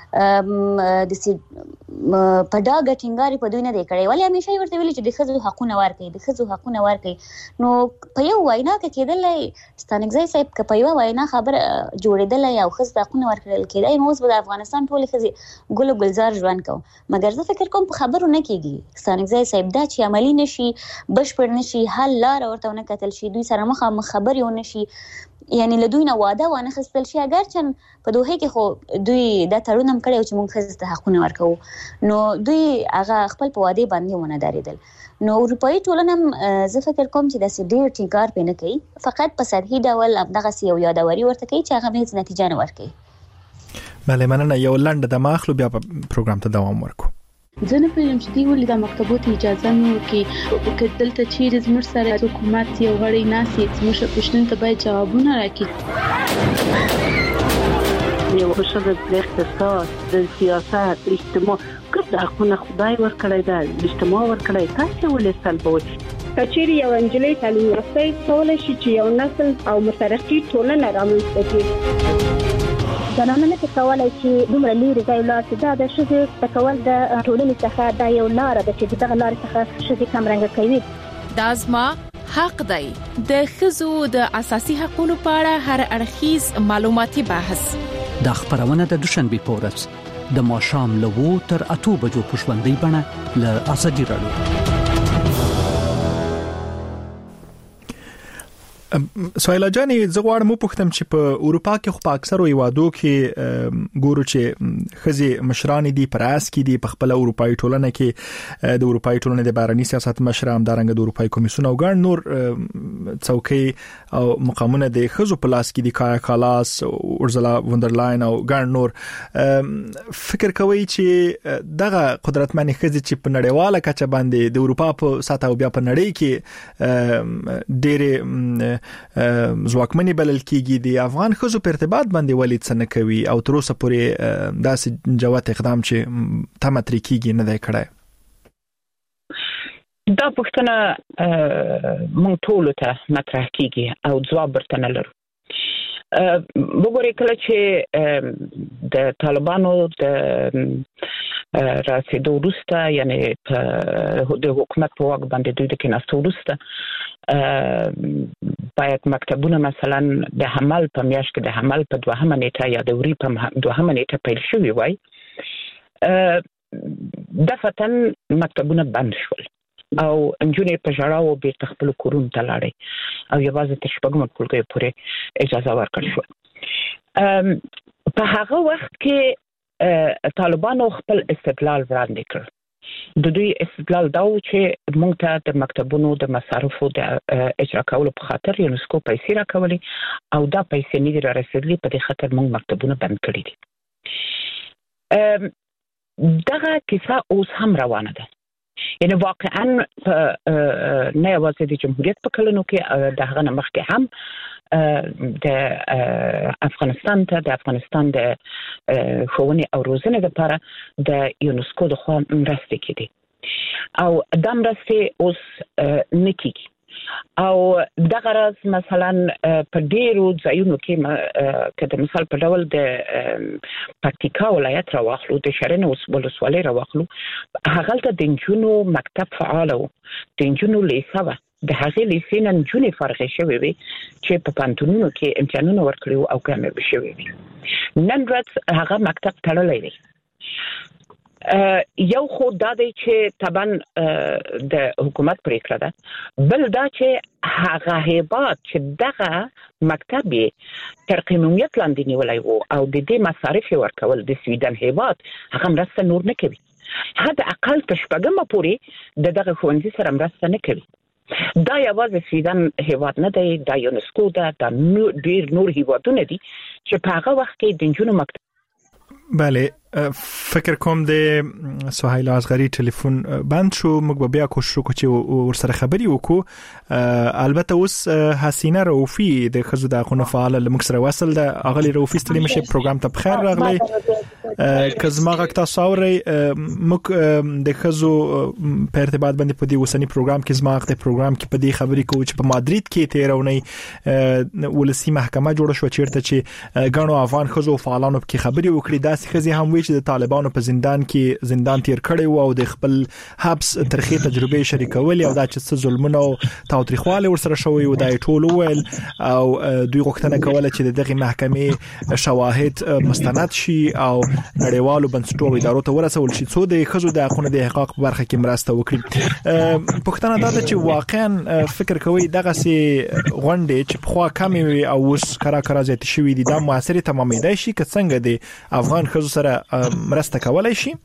د سی په داګه ټینګاري په دوی نه دی کړی، ولی همیشه ورته ویلي چې د ښځو حقونه ورکړي، د ښځو حقونه ورکړي. نو په یو وینا کې کېدلای ستانګزی صاحب که په یو وینا خبر جوړېدلای او ښځو حقونه ورکړل کېدای نو اوس به د افغانستان ټولې ښځې ګل او گلزار ژوند کوو، مګر زه فکر کوم په خبرو نه کېږي. ستانګزی صاحب دا چې عملي نشي، بشپړ نشي، حل لاره ورته ونه کتل شي، دوی سره مخامخ خبرې ونه شي، یعنی له دوی نه واده وانه خستل شي، اگر چې په دوه کې خو دوی دا تړون هم کړی چې موږ ښځو ته حقونه ورکوو، نو دوی هغه خپل په واده باندې ونه درېدل. نو اروپאי ټولنه هم زه فکر کوم چې داسې ډېر ټینګار پې نه کوي، فقط په سطحي ډول همدغسې یو یادوري ورته کوي چې هغه هېڅ نتیجه نه ورکوي. بله مننه. یو لنډه دمه اخلو بیا په پروګرام ته دوام ورکو. زه نه پوهیږم چې دوی ولې د مکتبو ته اجازه نه ورکوي، که دلته چیرې زموږ سره حکومت یو غړی ناست وي زموږ پوښتنو ته باید جوابونه راکړي. یو ښځه د اقتصاد، د سیاست، اجتماع ګډ حقونه خدای ورکړی ده، اجتماع ورکړی، تاسو ولې سلبوئ؟ کچېرې یو انجلۍ تعلیم یافته کولای شي چې یو نسل او مترقي ټولنه رامنځته کړي. زنانه نه کولای چې دومره لري ځای لاس دا د ښځې په کول د ټولنې څخه دا یو لار ده چې دغه لار څخه ښځې کم رنګ کوي. دا زما حق دی. د ښځو د اساسي حقوقو په اړه هر اړخیز معلوماتي بحث د خبرونه د دوشنبه په ورځ د ماښام له وو تر اته بجو په ژوندۍ بڼه له ازادي رادیو. سویلا جاني زه غواړم مو پوښتم چې په اروپا کې خو په اکثرو هیوادو کې ګورو چې خزي مشران دي پراس کې دي په خپل اروپאי ټولنه کې د اروپאי ټولنې د بهرنی سیاست مشر هم دارنګ د اروپאי کمیسیون او ګڼ نور څوکۍ او مقامونه د خزو په لاس کې دي، کایا کالاس، اورزلا وندرلاین او ګڼ نور. فکر کوي چې دغه قدرتمن خزي چې په نړیواله کچه باندې د اروپا په ساته او بیا په نړۍ کې ډېر ځواکمنې بلل کېږي، د افغان ښځو په ارتباط باندې ولې څه نه کوي او تر اوسه پورې داسې جوت اقدام چې تمه ترې کېږي نه دی کړی؟ دا پوښتنه موږ ټولو ته مطرح کېږي او ځواب ورته نه لرو. وګورئ کله چې د طالبانو د راسېدو وروسته، یعنی د حکومت په واک باندې دوی د کېناستو وروسته باید مکتبونه مثلا د حمل په میاشت کې د حمل په دوهمه نیټه یا د وري په دوهمه نیټه پیل شوي وای، دفعتاً مکتبونه بند شول او انجونې په ژړاو بیرته خپل کورونو ته لاړې او یوازې تر شپږمو ټولګیو پورې اجازه ورکړل شوه. په هغه وخت کې طالبانو خپل استدلال وړاندې کړ د دوی استدلال دا و چې موږ ته د مکتبونو د مصارفو د اجرا کولو په خاطر یونسکو پیسې راکولي او دا پیسې نه دي رسیدلي، په دې خاطر موږ مکتبونه بند کړي دي. دغه کیسه اوس هم روانه ده. یعنی واقعا نه یوازې د جمهوریت په کلونو کې، د هغه نه مخکې هم د افغانستان ته د افغانستان د ښوونې او روزنې لپاره د یونسکو د خوا مرستې کېدي او دا مرستې اوس نه کېږي. او دغه راز مثلا په ډیرو ځایونو کې که د مثال په ډول د پکتیکا ولایت راواخلو، د شرن ولسوالۍ راواخلو، هغلته د نجونو مکتب فعال و، د نجونو لیسه وه، د هغې لیسې نه نجونې فارغې شوې وې چې په پوهنتونونو کې امتحانونه ورکړي وو او کامیابه شوې وې. نن ورځ هغه مکتب تړلی دی. یو خو دا دی چې طبعا د حکومت پریکړه ده، بل دا چې هغه هیواد چې دغه مکتب تر قانونیت لاندې نیولی وو او د دې مصارف ورکول د سویډن هیواد، هغه مرسته نور نه کوي. حد اقل تر شپږمه پورې د دغه ښوونځي سره مرسته نه کوي. دا یوازې سویډن هیواد نه دی، دا یونسکو ده، دا ډیر نور هیوادونه دي چې په هغه وخت کې د نجونو مکتب. بله، فکر کوم د سهیل اصغری ټلیفون بند شو. موږ بیا کوشش وکړو چې ورسره خبري وکړو. البته اوس حسینه رؤفی د خزو د اخونو فعال لمک سره وصل ده. اغلی رؤفی ستړي مشه پروګرام ته بخیر راغلی. کزما غکتا ساوري موږ د خزو په ارتباط باندې په دې وسنی پروګرام کې زما غته پروګرام کې په دې خبري کوو چې په مادرید کې تیرونی ولسی محکمه جوړه شو چیرته چې غنو افغان خزو فعالانو کې خبري وکړي. داسې خزي هم وی چې د طالبانو په زندان کې زندان تیر کړي وو او د خپل حبس ترخی تجربه شریکول او دا چې څه ظلمونه او تاوتریخواله ورسره شوی و د ټولو ویل او دوی غوښتنه کوله چې دغه محکمې شواهد مستند شي او نړیوالو بنسټونو ادارو ته ورسول شي څو د خزو د حقوقو د حقوق په برخه کې مرسته وکړي. پښتنه دا چې واقعا فکر کوي دغه سي غونډې چې په خوا کمی او اوس کرا کرا زیات شوی دي د موثر تمامېدای شي که څنګه د افغان خزو سره مرسته کولای شي.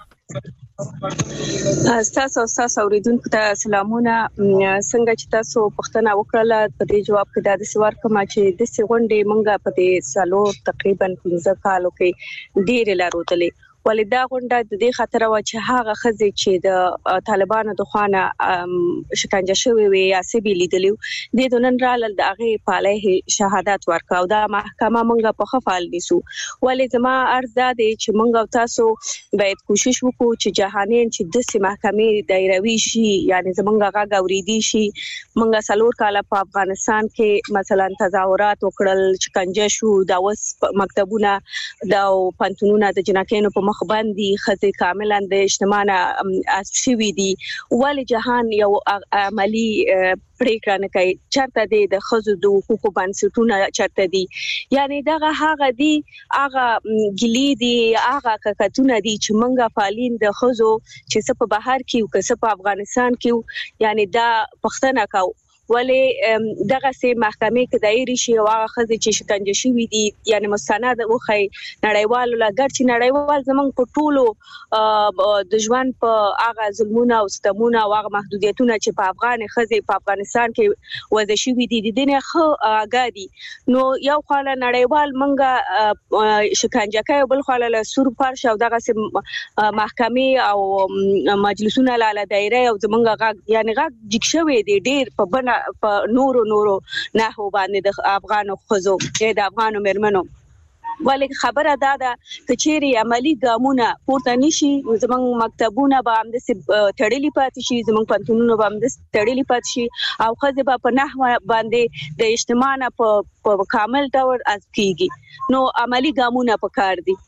تاسو تاسو اوریدونکو ته سلامونه. څنګه چې تاسو پښتنه وکړه په دې جواب کې د سوار کما چې د سغونډې منګه په دې سالو تقریبا پنځه کالو کې ډېر لارودلې. ولدا غونډه د دې خاطر و چې هغه خزي چې د طالبانو د خوانه شکنجه شوی وي یا سبي لیدلو د دونن رال د هغه پاله شهادت ورکاو. دا محکمه مونږه په خفال نیسو. ولې زما ارز ده چې مونږ تاسو باید کوشش وکړو چې جهانین چې د سي محکمې دایروي شي، یعنی زمونږه غا غوریدي شي. مونږه سلور کاله په افغانستان کې مثلا تظاهرات وکړل، شکنجه شو، دا وس مکتبونه دا پنتونونه د جنکینو په مخ باندې خزي کاملا د اجتماعنا اسوي دي. ول جهان یو عملی پریکړه نه کوي چرته د خزو د حقوقو بنسټونه چرته دي. یعنی دغه هغه دي هغه ګلی دي هغه ککتونه دي چې منګه فعالین د خزو چې څه په بهر کې او څه په افغانستان کې، یعنی دا پښتنه کو ولې دغه سي محکمې کې دایري شي او هغه خزي چې شکنجه شوی دي، یعنی مستند وخی نړیوال لګر چې نړیوال زمنګ په ټولو د ژوند په هغه ظلمونه او ستمونه او هغه محدودیتونه چې په افغان خزي په افغانستان کې وځي شوی دي د دنیا خو اگادي. نو یو خاله نړیوال منګه شکنجه کوي، بل خاله له سور پارش او دغه سي محکمې او مجلسونه لاله دایره او زمنګ یعنی غا جګ شوی دي ډیر په بنا په نورو نورو نه هو باندې د افغانو خزو د افغانو مرمنو. ولې خبره دا ده کچيري عملی ګامونه پورته نشي زمونږ مکتبونه به هم د تړلي پاتې شي، زمونږ پنتونونه به هم د تړلي پاتې شي او خزه به په نحوه باندې د اجتماعنا په کامل ډول از کیږي. نو عملی ګامونه پکار دي.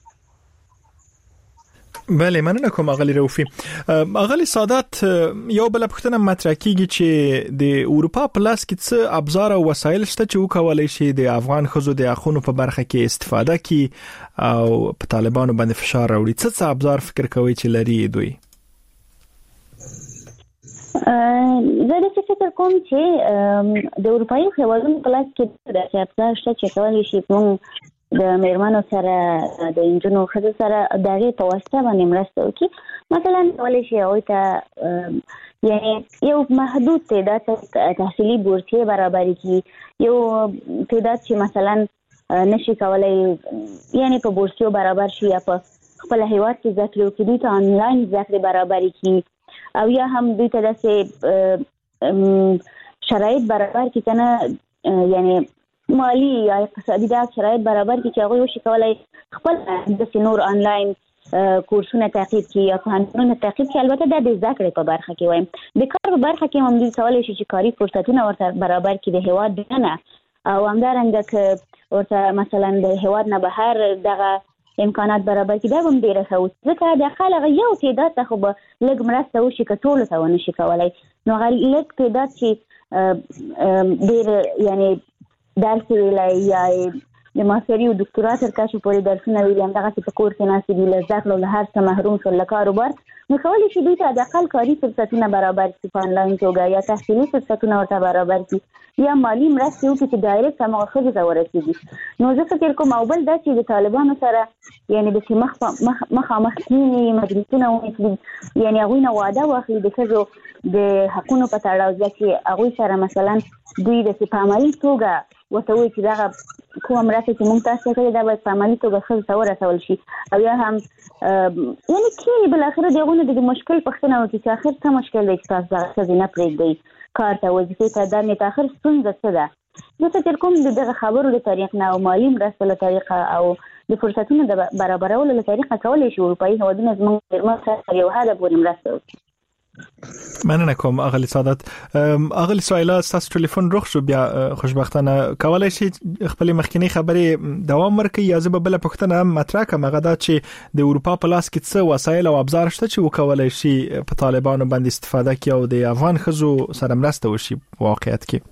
بله، مننه کوم اغلی روفي. اغلی سادات یو بل پښتنه مطرح کیږي چې د اروپا پلاس کې څه ابزار او وسایل شته چې وکولای شي د افغان خزو د اخونو په برخه کې استفاده کی او په طالبانو باندې فشار راوړي. څه څه ابزار فکر کوي چې لري دوی؟ زه د فکر کوم چې د اروپایي هیوادونو پلاس کې د ابزار شته چې کولای شي موږ د میرمنو سره د انجونو خزه سره دغه په واسطه باندې مرسته وکړي. مثلا ولې شي او ته یعنی یو محدود تعداد تحصیلي بورسیه برابر کی، یو تعداد چې مثلا نشي کولای یعنی په بورسیو برابر شي یا په خپل هیواد کې ذکر وکړي ته آنلاین ذکر برابر کی، او یا هم دوی ته داسې شرایط برابر کی کنه یعنی مالی یا اقتصادي دا شرایط برابر کی چې هغه وشي کولای خپل د نور آنلاین کورسونه تعقیب کی یا فهمونه تعقیب کی. البته د ذکر په برخه کې وایم د کار په برخه کې هم د سوال شي چې کاری فرصتونه ورته برابر کی د هیواد نه، او همدارنګه ک ورته مثلا د هیواد نه بهر دغه امکانات برابر کی دا هم ډیره ښه ځکه د خلک یو تعداد ته خو لږ مرسته وشي که ټول ته ونه شي کولای، نو غل لږ تعداد چې ډیر یعنی درس ویلای یا د ماستری او دکتورا تر کچې پورې درسونه ویلي هم دغه په کور کې ناسي دي له زده کړو له هر څه محروم شول له کاروبار، نو کولی شي دوی ته د اقل کاري فرصتونه برابر کړي په آنلاین توګه یا تحصیلي فرصتونه ورته برابر کړي یا مالي مرستې وکړي چې ډایرکټ همغه ښځو ته ورسېږي. نو زه فکر کوم او بل دا چې د طالبانو سره یعنی داسې مخامخ کښېني مجلسونه ونیسي، یعنی هغوی نه وعده واخلي د ښځو د حقونو په تړاو چې هغوی سره مثلا دوی داسې په عملي توګه ورته وایي چې دغه کومه مرسته چې موږ تاسو ته کړې دا باید په عملي توګه ښځو ته ورسول شي، او یا هم یعنې کښېني بالاخره د هغوی نه د مشکل پوښتنه وکړي چې آخر څه مشکل دی چې تاسو دغه ښځې نه پرېږدئ کار ته وظیفې ته دا نې ته آخر ستونزه څه ده. زه فکر کوم د دغه خبرو له طریق نه او مالي مرستو له طریقه او د فرصتونو د برابرولو له طریقه کولی شي اروپایي هېوادونه زموږ میرمنو سره یو حده پورې مرسته وکړي. مننه کوم اغلی سعادت. اغلی سویلا تاسو ټلیفون روغ شو بیا خوشبختانه کولای شي خپل مخکینی خبرې دوام ورکړي یا زه به بل پښتنه هم مطرح کوم هغه دا چې د اروپا په لاس کې څه وسایل او ابزار شته چې وکولای شي په طالبانو باندې استفاده کوي او د افغان ښځو سره مرسته وشي واقعیت کې.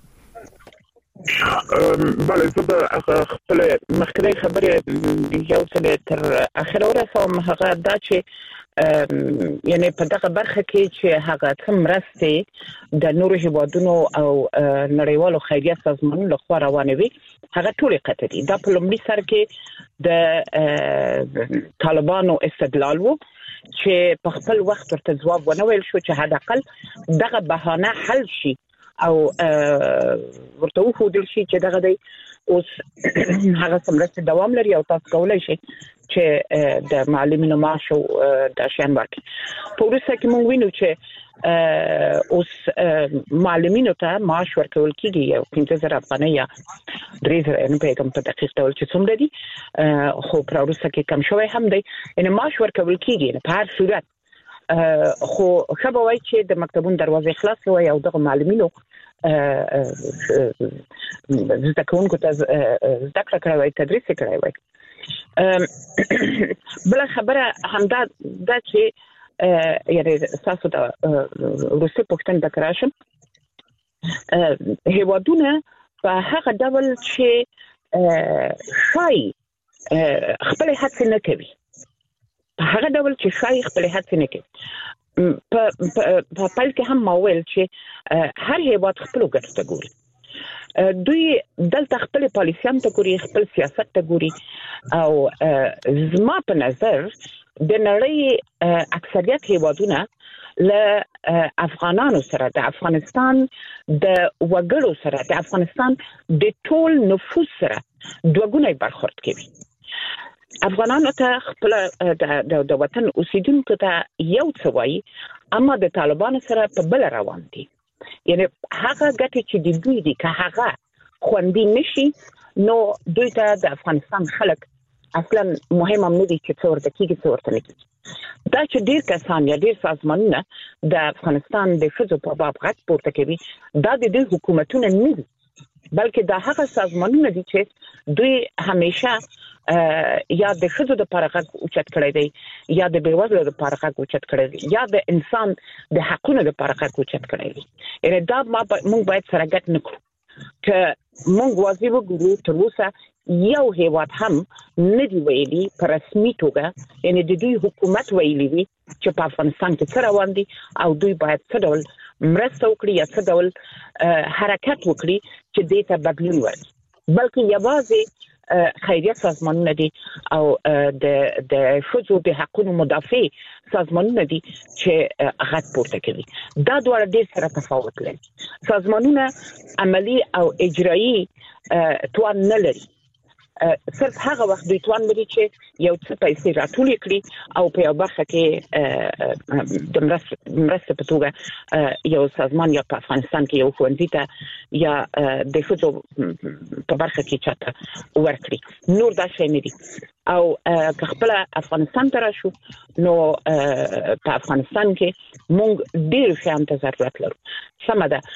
بله زه به خپل مخکینی خبرې یو څه تر اخره ورسوم، هغه دا چې یعنی په دغه برخه کې چې هغه څه مرستې د نورو هیوادونو او نړیوالو خیریه سازمانونو لخوا روانې وي هغه ټولې قطعي دي. دا په لومړي سر کې د طالبانو استدلال و چې په خپل وخت ورته ځواب ونه ویل شو چې حداقل دغه بهانه حل شي او ورته وښودل شي چې دغه دی اوس هغه سمرسته دوام لري او تاسو کولای شئ چې د معلمینو معاش او د شان ورکړي. په وروسته کې موږ وینو چې اوس معلمینو ته معاش ورکول کېږي یو پنځه زره افغانۍ یا درې زره، نه پوهېږم په دقیق ډول چې څومره دي، خو په وروسته کې کم شوی هم دی، یعنې معاش ورکول کېږي په هر صورت. خو ښه به وایي چې د مکتبونو دروازې خلاصې وای او دغه معلمینو زده کوونکو ته زده کړه کړې وای، تدریس یې کړی وای. بله خبره همدا ده چې یعنې ستاسو د وروستۍ پوښتنې ته که راشم، هېوادونه په هغه ډول چې ښایي خپلې هڅې نه کوي، په هغه ډول چې ښایي خپلې هڅې نه کوي. په پیل کې هم ما ویل چې هر هېواد خپلو ګټو ته ګوري، دوی دلته خپل پالیسیان ته ګوري، خپل سیاست ته ګوري، او زما په نظر د نړۍ اکثریت هېوادونه له افغانانو سره د افغانستان د وګړو سره د افغانستان د ټول نفوس سره دوه برخورد کوي. افغانانو ته خپل د وطن اوسیدونکو ته یو څه وایي، اما د طالبانو سره په بل روان دي. یعنی هغه ګټې چې د دوی دي که هغه خوندي نشي نو دوی ته د افغانستان خلک اصلا مهم هم نه دي چې څه ورته کېږي څه ورته نه کېږي. دا چې ډېر کسان یا ډېر سازمانونه د افغانستان د ښځو په باب غږ پورته کوي، دا د دوی حکومتونه نه دي، بلکې دا هغه سازمانونه دي چې دوی همیشه یا د ښځو دپاره غږ اوچت کړی دی، یا د بېوزلو دپاره غږ اوچت کړی دی، یا د انسان د حقونو دپاره غږ اوچت کړی دی. یعنې دا موږ باید سره ګډ نه کړو. که موږ واضح وګورو تر اوسه یو هېواد هم نه دی ویلي په رسمي توګه، یعنې د دوی حکومت ویلي وي چې په افغانستان کې څه روان دي او دوی باید څه ډول مرسته وکړي یا څه ډول حرکت وکړي چې دې ته بدلون ورکړي، بلکې یوازې خیریه سازمانونه دي او د د شذو د حقوقو مدافع سازمانونه دي چې غږ پورته کوي. دا ډول ډېر سره تفاوت لري. سازمانونه عملی او اجرایی توان نه لري. صرف هغه وخت دوی توان لري چې یو څه پیسې راټول کړي او په یو برخه کې د مرسته په توګه یو سازمان یا په افغانستان کې یو ښوونځي ته یا د ښځو په برخه کې چاته ورکړي. نور دا شی نه دي. او که خپل افغانستان ته راشو نو په افغانستان کې موږ ډېر شیان ته ضرورت لرو. سمه ده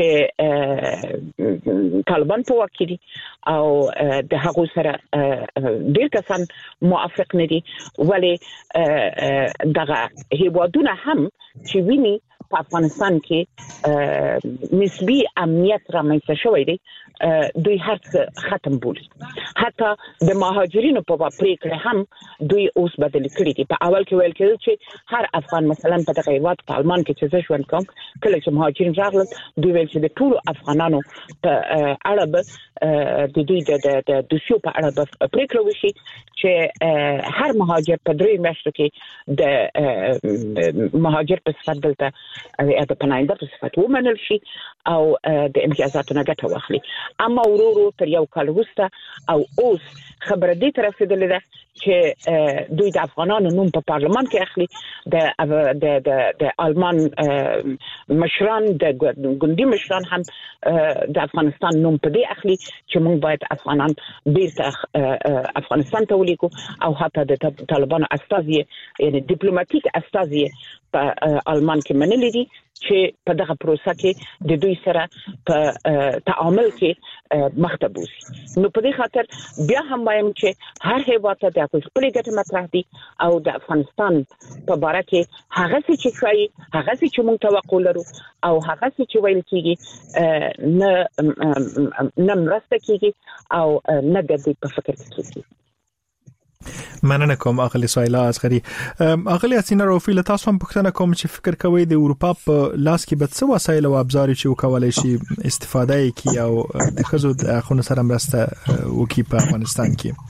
چې طالبان په واک کې دي او د هغو سره ډېر کسان موافق نه دي، ولی دغه هیوادونه هم چې ویني په افغانستان کې نسبی امنیت رامنځته شوی دی دوی هر څه ختم بولي. حتی د مهاجرینو په پریکړه هم دوی اوس بدل کړی دي. په اول کې ویل کېدل چې هر افغان مثلا په دغه هیواد په آلمان کې چې ژوند کوم کله چې مهاجرین راغلل دوی ویل چې د ټولو افغانانو په اړه به د دوی د د دوسیو په اړه به پریکړه وشي چې هر مهاجر په درې میاشتو کې د مهاجر په صفت دلته او د پناهنده په صفت ومنل شي او د امتیازاتو نه ګټه واخلي. اما ورو ورو تر یو کال وروسته او اوس خبره دې ته رسیدلې ده چې دوی د افغانانو نوم په پارلمان کې اخلي. د د د د آلمان مشران د ګوندي مشران هم د افغانستان نوم په دې اخلي چې موږ باید افغانان بیرته افغانستان ته ولیکو او حتی د طالبانو استازي یعنی ډیپلوماټیک استازي په آلمان کې منلي دي چې په دغه پروسه کې د دوی سره په تعامل کې مخته بوزي. نو په دې خاطر بیا هم وایم چې هر هیواد ته د خپل ګټې مطرح دي او د افغانستان په باره کې هغه څه چې شوی هغه څه چې موږ توقع لرو او هغه څه چې ویل کېږي نه نه مرسته کېږي او نه د دې په فکر کې کېږي. مننه کوم اغلی سویلا اصغری. اغلی اسینه روفی له تاسو هم پوښتنه کوم چې فکر کوئ د اروپا په لاس کې به څه وسایل او ابزار چې وکولای شي استفاده کوي او د خزو د اخونو سره مرسته وکړي په افغانستان کې.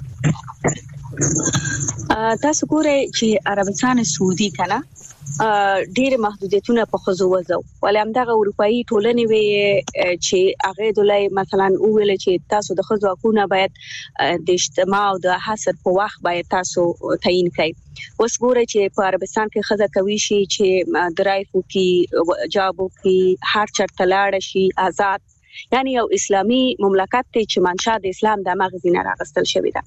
تاسو ګورئ چې عربستان سعودي کنه ډېر محدودیتونه په خزو وځو ولې همدغه اروپאי ټولنې وي چې هغه دلای مثلا ویل چې تاسو د خزو حقوقونه باید د اجتماع او د حصر په وخت باید تاسو تعیین کړئ. اوس ګورئ چې په عربستان کې خزه کوي شي چې درایفو کې جابو کې هر چرته لاړ شي آزاد، یعنی یو اسلامی مملکت ته چې منشأ د اسلام د مغزینه راغستل شوی ده.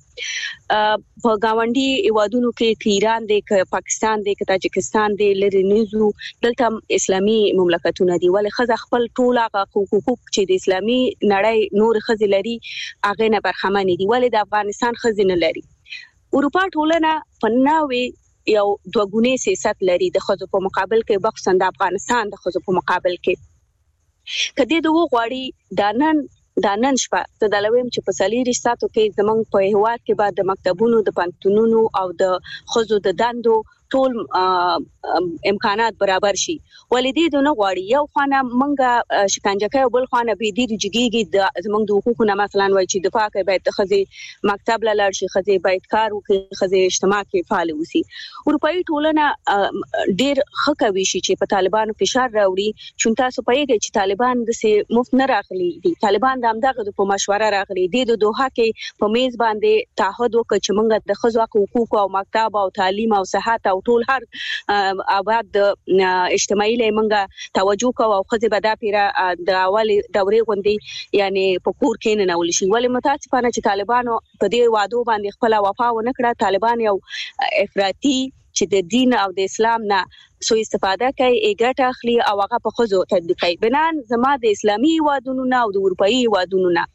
په گاونډي ایوادونو کې ک ایران دی ک پاکستان دی ک تاجکستان دی لری نیزو دلته اسلامی مملکتونه دي ولې خزه خپل ټول حقوق چې د اسلامی نړۍ نور خزه لري هغه نه برخمنې دي ولې د افغانستان خزه نه لري. اروپا ټولنه فناوي یو دوګونی سیاست لري د خزو په مقابل کې بخصن د افغانستان د خزو په مقابل کې کدی دوه غواړي دانن دانن شپه ته دلویم چې په سالي رښتاتو کې زمنګ په هواد کې بعد د مکتبونو د پانتونونو او د خزو د دندو ټول امکانات برابر شي ولې دې نه غواړي یو خانه منګه شکنجه کوي بل خانه به دې جګيږي د زمنګ د حقوقو نه مثلا وایي چې دفاع کوي باید خزي مکتب لاله شي خزي باید کار وکړي خزي اجتماع کې فعال وسی. اروپאי ټولنه ډېر خکوي شي چې په طالبانو فشار راوړي چې تاسو پېږئ چې طالبان د سي مفت نه راغلي دي. طالبان د امدغه په مشوره راغلي دي د دوحه کې په میز باندې تعهد وکړي چې موږ د خزو حقوق او مکتب او تعلیم او صحت ټول هر آباد اجتماعي لمنګه توجه کوو او خزه به دا پیره د اول دورې غوندي یعنی په کور کې نه نول شي ولې متاسفانه چې طالبانو په دې وادو باندې خپل وفا ونه کړه. طالبان یو افراطي چې د دین او د اسلام نه سو استفاده کوي ایګټ اخلي او هغه په خزو تطبیقي بنان زما د اسلامي وادونو نه او د اروپאי وادونو نه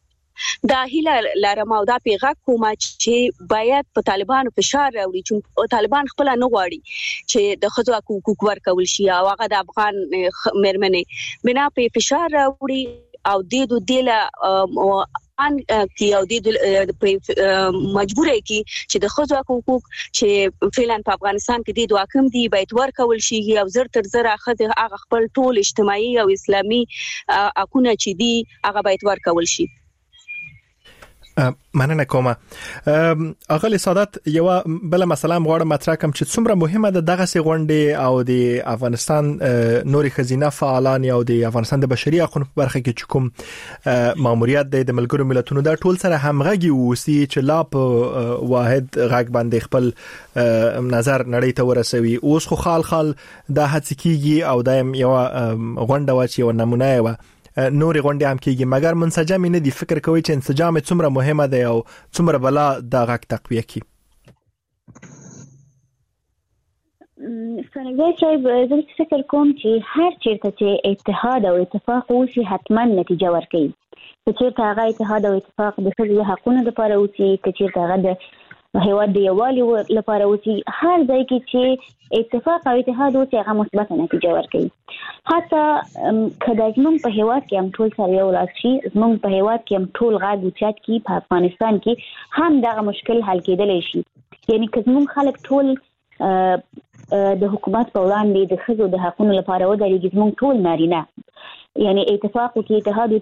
دا هیله لرم او دا پیغام کوم چې باید په طالبانو فشار راوړي چې طالبان خپل نه غواړي چې د خزو حقوق ورکول شي او هغه د افغان مېرمنې بنا په فشار راوړي او د دې دله ان کی او د مجبورای کی چې د خزو حقوق چې فعلا په افغانستان کې د حکم دی باید ورکول شي او زر تر زر اخذ هغه خپل ټول اجتماعي او اسلامي حقوقونه چې دی هغه باید ورکول شي. مننه کومه. اغلی سادات یو بل مسله غواړم مطرح کوم چې څومره مهمه ده دغه سي غونډه او د افغانستان نوري خزینه فعالان او د افغانستان د بشري حقوقو په برخه کې کوم ماموریت د ملګرو ملتونو د ټول سره همغږي ووسی چې لا په واحد غږ باندې خپل نظر نړۍ ته ورسوي. اوس خو خال خال د هڅه کیږي او دایم یو غونډه واچي او نمونه و نوري غونډه هم کیږي، مګر منسجم نه دي. فکر کوي چې انسجام څومره مهمه ده او څومره بلا د غږ تقویه کی؟ سنګای صاحب زه فکر کوم چې هر چیرته چې اتحاد او اتفاق وشي حتما نتیجه ورکوي. چې چیرته هغه اتحاد او اتفاق د ښځو حقوقو لپاره وشي، چې چیرته هغه د هیواد د یووالي لپاره وشي، هر ځای کې چې اتفاق او اتحاد وشي هغه مثبت نتیجه ورکوي. حتی کله زموږ په هیواد کې هم ټول سره یو لاس شي، زموږ په هیواد کې هم ټول غاړه اوچت کی، په افغانستان کې هم دغه مشکل حل کېدلی شي. یعنی که زموږ خلک ټول د حکومت په وړاندې د ښځو د حقوقو لپاره ودرېږي، زموږ ټول نارینه یعنی اتفاق وکړي، اتحاد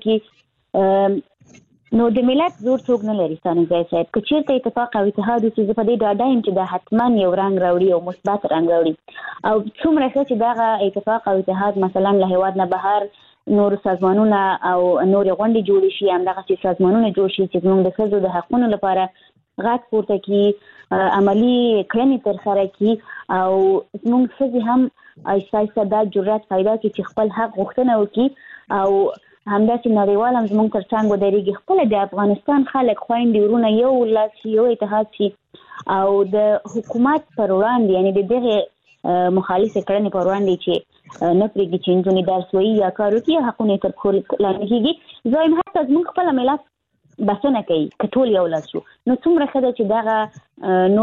وکړي، نو د ملت زور څوک نه لري. څنګه صاحب که چیرته اتفاق او اتحاد وکړي، زه په دې ډاډه یم چې دا حتما یو رنګ راوړي او مثبت رنګ راوړي. او څومره چې دغه اتفاق او اتحاد مثلا له هیواد نه بهر نور سازمانونه او نور غونډې جوړ شي، همدغه چې سازمانونه جوړ شي چې موږ د ښځو د حقوقو لپاره غږ پورته کړي، عملی کړنې ترسره کړي او موږ ښځې هم آهسته آهسته دا جرأت پیدا کړي چې خپل حق غوښتنه وکړي او همداسې نړیوال هم زموږ تر څنګ ودرېږي. خپل د افغانستان خلک خویندې ورونه یو لاس شي، یو اتحاد شي او د حکومت پر وړاندې یعنی د دغه مخالفه کړنې پر وړاندې چې نه پرېږدي چې نجونې درس وایي یا کار وکړي، حقونه تر پښو لاندې کېږي. زه یم حتی زموږ خپله ملت بسنه کوي که ټول یو لاس شو، نو څومره ښه ده چې دغه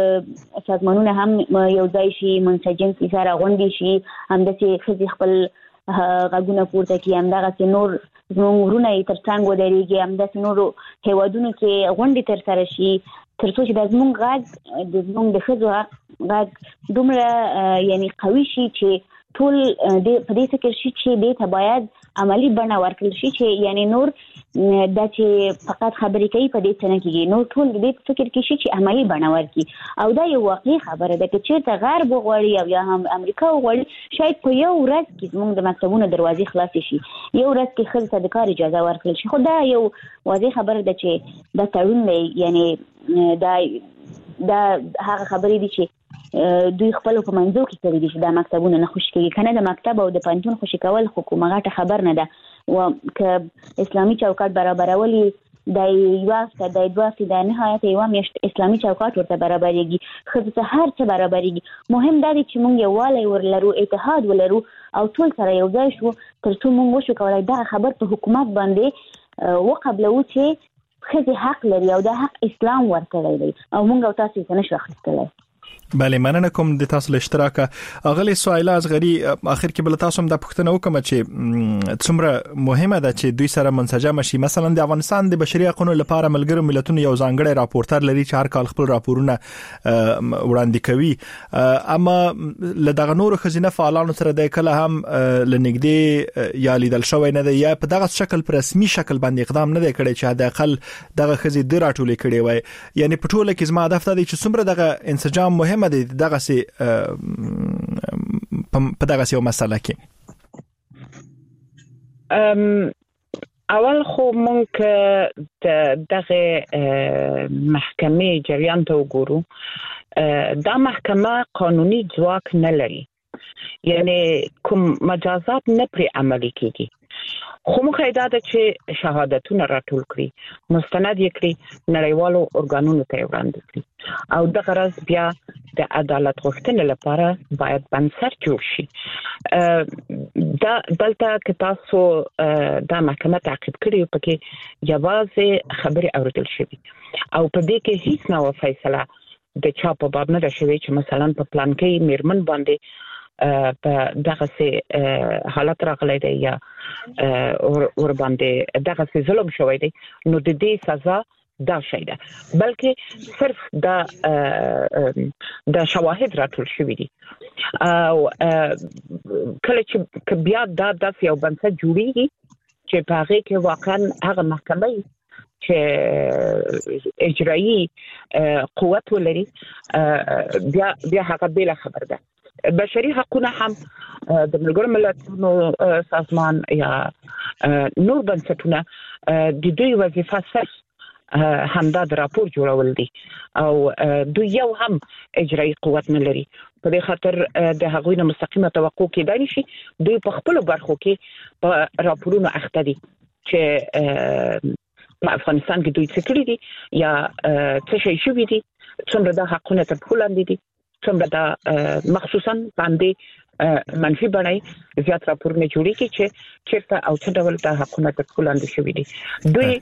نور سازمانونه هم یو ځای شي، منسجم شي، سره غونډې شي، همداسې ښځې خپل غږونه پورته کړي، همدغسې نور زموږ ورونه یې تر څنګ ودرېږي، همداسې نورو هیوادونو کې غونډې ترسره شي، تر څو چې دا زموږ غږ د زموږ د ښځو غږ دومره یعنی قوي شي چې ټول په دې فکر شي چې دې ته باید عملی بڼه ورکړل شي، چې یعنی نور دا چې فقط خبرې کوي په دې څه نه کېږي، نور ټول دې په فکر کې شي چې عملی بڼه ورکړي. او دا یو واقعي خبره ده چې چېرته غرب وغواړي او یا هم امریکا وغواړي، شاید په یو ورځ کې زموږ د مکتبونو دروازې خلاصې شي، یو ورځ کې ښځو ته د کار اجازه ورکړل شي. خو دا یو واضح خبره ده چې دا تړون دی، یعنی دا دا هغه خبرې دي چې دوی خپل په منځو کې کړی دي چې دا مکتبونه نه خوشي کوي، کنه د مکتب او د پانتون خوشي کول خو کومه غټه خبر نه ده. و که اسلامي چوکاټ برابرولي د یو هفته د دوه هفتې د نهایت یو میاشت اسلامي چوکاټ ورته برابرېږي، ښځو ته هر څه برابرېږي. مهم دا دی چې موږ یووالی ورلرو، اتحاد ولرو او ټول سره یو ځای شو، تر څو موږ وشو کولی دغه خبر په حکومت باندې وقبلو چې ښځې حق لري او دا حق اسلام ورکړی دی او موږ او تاسو یې نشو اخیستلی. بله مننه کوم د تاسو له اشتراک. اغلی سوایلا ازغری اخر کې بل تاسو هم د پښتنه وکم چې څومره مهمه ده چې دوی سره منسجم شي. مثلا د افغانستان د بشري حقوقو لپاره ملګرو ملتونو یو ځانګړی راپورټر لري چې هر کال خپل راپورونه وړاندې کوي، اما له دغه نورو خزینه فعالانو سره د کله هم لنګدې یا لیدل شوی نه دی یا په دغه شکل په رسمي شکل باندې اقدام نه دی کړی چې د اقل دغه خزې د راټولې کړي وای. یعنی په ټوله کې زما هدف دی چې څومره دغه انسجام مهم دی دغه سي په دغه سي مسله کې. اول خو مونږ د دغه محکمې جریان ته وګورو، دا محکمه قانوني ځواک نه لري، یعنی کوم مجازات نه پرې عملي کیږي. خو موږ دا ده چې شهادتونه راټول کړي، مستند یې کړي، نړیوالو ارګانونو ته وړاندې کړي او د غرض بیا د عدالت غوښتنې لپاره باید بنسټ جوړ شي. دا دلته که تاسو دا محکمه تعقیب کړي پکې یوازې خبرې اوریدل شوي او په دې کې هیڅ نه و فیصله د چا په باب نه ده شوې چې مثلا په پلان کې میرمن باندې په دغه سي حالت راغلی دی یا ور باندې دغه سي ظلم شوی دی، نو د دې سزا دا شي ده، بلکې صرف دا د شواهد راټول شوی دي او کله چې بیا دا د یو بنسټ جوړیږي چې په هغه کې واقعا هغه محکمه چې اجرایی قوت ولري بیا بیا هغه بل خبر ده. بشري حقوقونه هم د ملګرو ملتونو سازمان یا نور بنسټونه د دوی وظیفه صرف همدا د راپور جوړول دي او دوی یو هم اجرایی قوت نه لري. په دې خاطر د هغوی نه مستقیمه توقع کېدای نشي دوی په خپل برخو کې په راپورونو اخته دي چې افغانستان کې دوی څه کړی دي یا څه شي شوی دي، څومره د حقوقو ته پولاندې دي، څومره د مخصوصا باندې منفي بڼای زیات راپورونه جوړیږي چې چیرته او څه ډول د حقوقو ته پولاندې شوی دي. دوی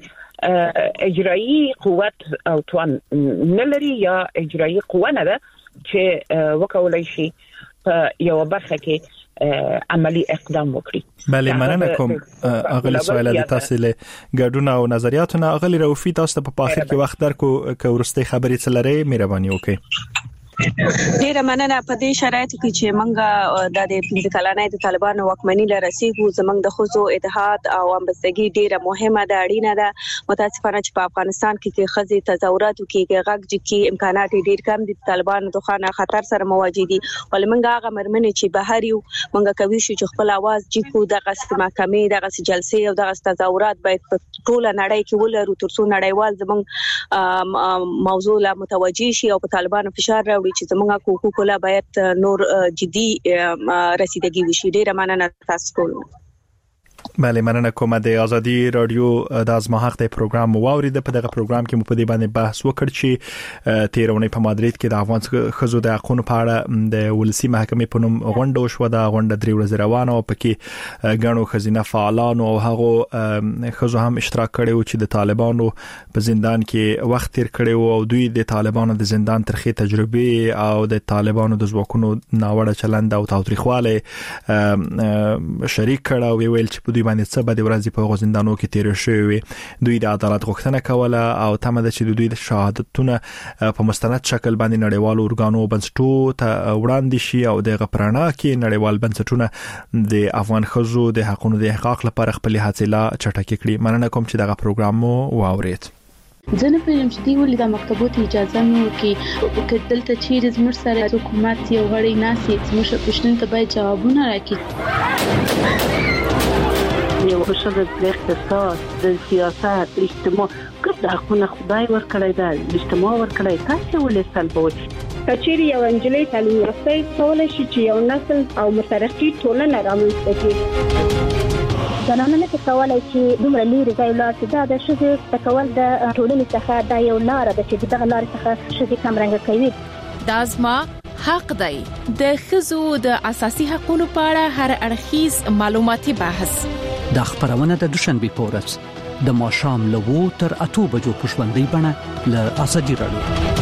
اجرایی قوت او توان نه لري یا اجرایی قوه نه ده چې وکولای شي په یو برخه کې عملی اقدام وکړي. بله، مننه کوم. اغلی سوال د تاسو له ګډون او نظریاتونو اغلی روفي تاسو په اخر کې وخت درکو که ورسته خبرې څلره مهرباني وکړئ. ډیره مننه. په دې شرایطو کې چې موږ د پنځه کلنې د طالبانو واکمنۍ لرسیږو، زموږ د خزو اتحاد او همبستګي ډیره مهمه ده، اړینه ده. متاسفانه چې په افغانستان کې کې خزي تظاهراتو کې غږ کې امکانات ډیر کم دي، طالبانو د خانه خطر سره مواجه دي. ول موږ هغه مرمنې چې بهر یو موږ کوي چې خپل आवाज جکو د قصد محکمې د قصد جلسې او د تظاهرات باید په ټول نړۍ کې ولرو ترڅو نړیوال زموږ موضوع لا متوجي شي او په طالبانو فشار راوړي چې زموږ حقوق لا باید نور جدي رسیدګي وشي. ډیره مننه تاسو ټول. بله، مننه کوم. د ازادي رادیو د ازما حق د پروګرام واورید. په دغه پروګرام کې مو په دې باندې بحث وکړ چې تیرونه په مادرید کې د افغان خزو د حقوقو په اړه د ولسی محکمې په نوم غونډه وشوه. د غونډه درې ورځې روانه او پکې غنو خزینه فعالان او هغه خزو هم اشتراک کړي چې د طالبانو په زندان کې وخت تیر کړي او دوی د طالبانو د زندان ترخی تجربه او د طالبانو د ځواکونو ناوړه چلند او تاوتریخواله شریک کړه او ویل چې دوی باندې څه بده ورځي په غوښندانو کې تیر شوی. دوی د عدالت غوښتنه کوله او تمه ده چې دوی د شهادتونه په مستند شکل باندې نړیوالو اورګانو بنسټو ته وړاندې شي او د غپرانا کې نړیوال بنسټونه د افغان خزو د حقوقو د احقاق لپاره خپل هڅې لا چټکې کړي. مننه کوم چې دغه پروګرام مو واورید. ځنه پرم چې دی ولې د مکتبونو اجازه مو کې کتل ته چیرې زموږ سره حکومت یو غړي ناسي زموږ پښتون ته باید جوابونه راکړي. یو بشر د اقتصاد، د سیاست، اجتماع ګډ حقونه خدای ورکړی دا اجتماع ورکړی، تاسو ولې سلبوي؟ کچېری یو انجلۍ تعلیم یافته کولای شي چې یو نسل او مترقي ټولنه رامنځته کړي. زنانه نه کولای چې دومره لري ځای لاس دا د شذ تکول د ټولنې څخه دا یو لار ده چې دغه لار څخه شذ کم رنګ کوي. دازما حق دی د خزو د اساسي حقوقو په اړه هر اړخیز معلوماتي بحث د خبرونه د دوشنبه پورز د ماشام لوو تر اتو بجو پښوندې بڼه ل ازادي رادیو.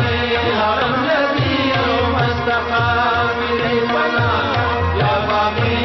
Bye.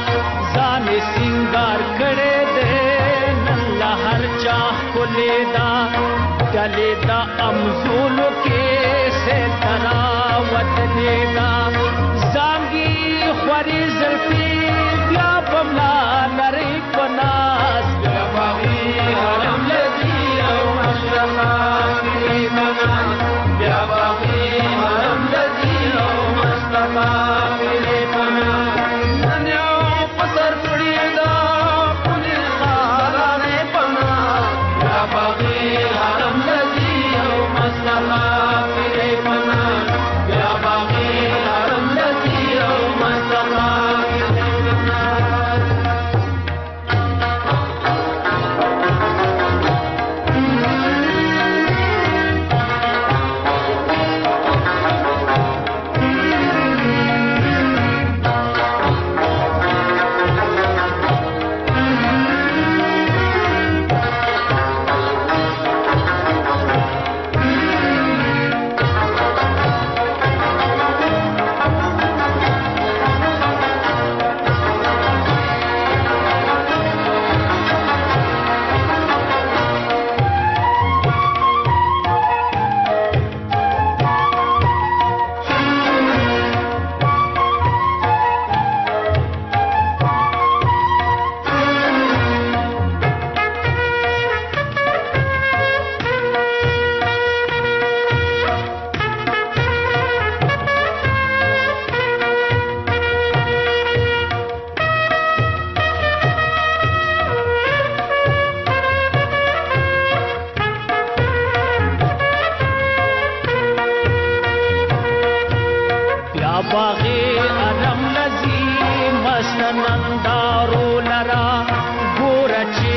ځان سنگار کړه دې نن لا هر چا کولې دا ډلې دا امزولو کې سه تراوت دې دا زانګي خوري زلفي بیا بملا نری پناس بیا باغی حرم لذي او مشرقا بیا باغی حرم لذي او مشرقا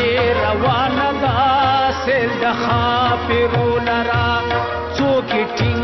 خافرو لرا څوک ټینګ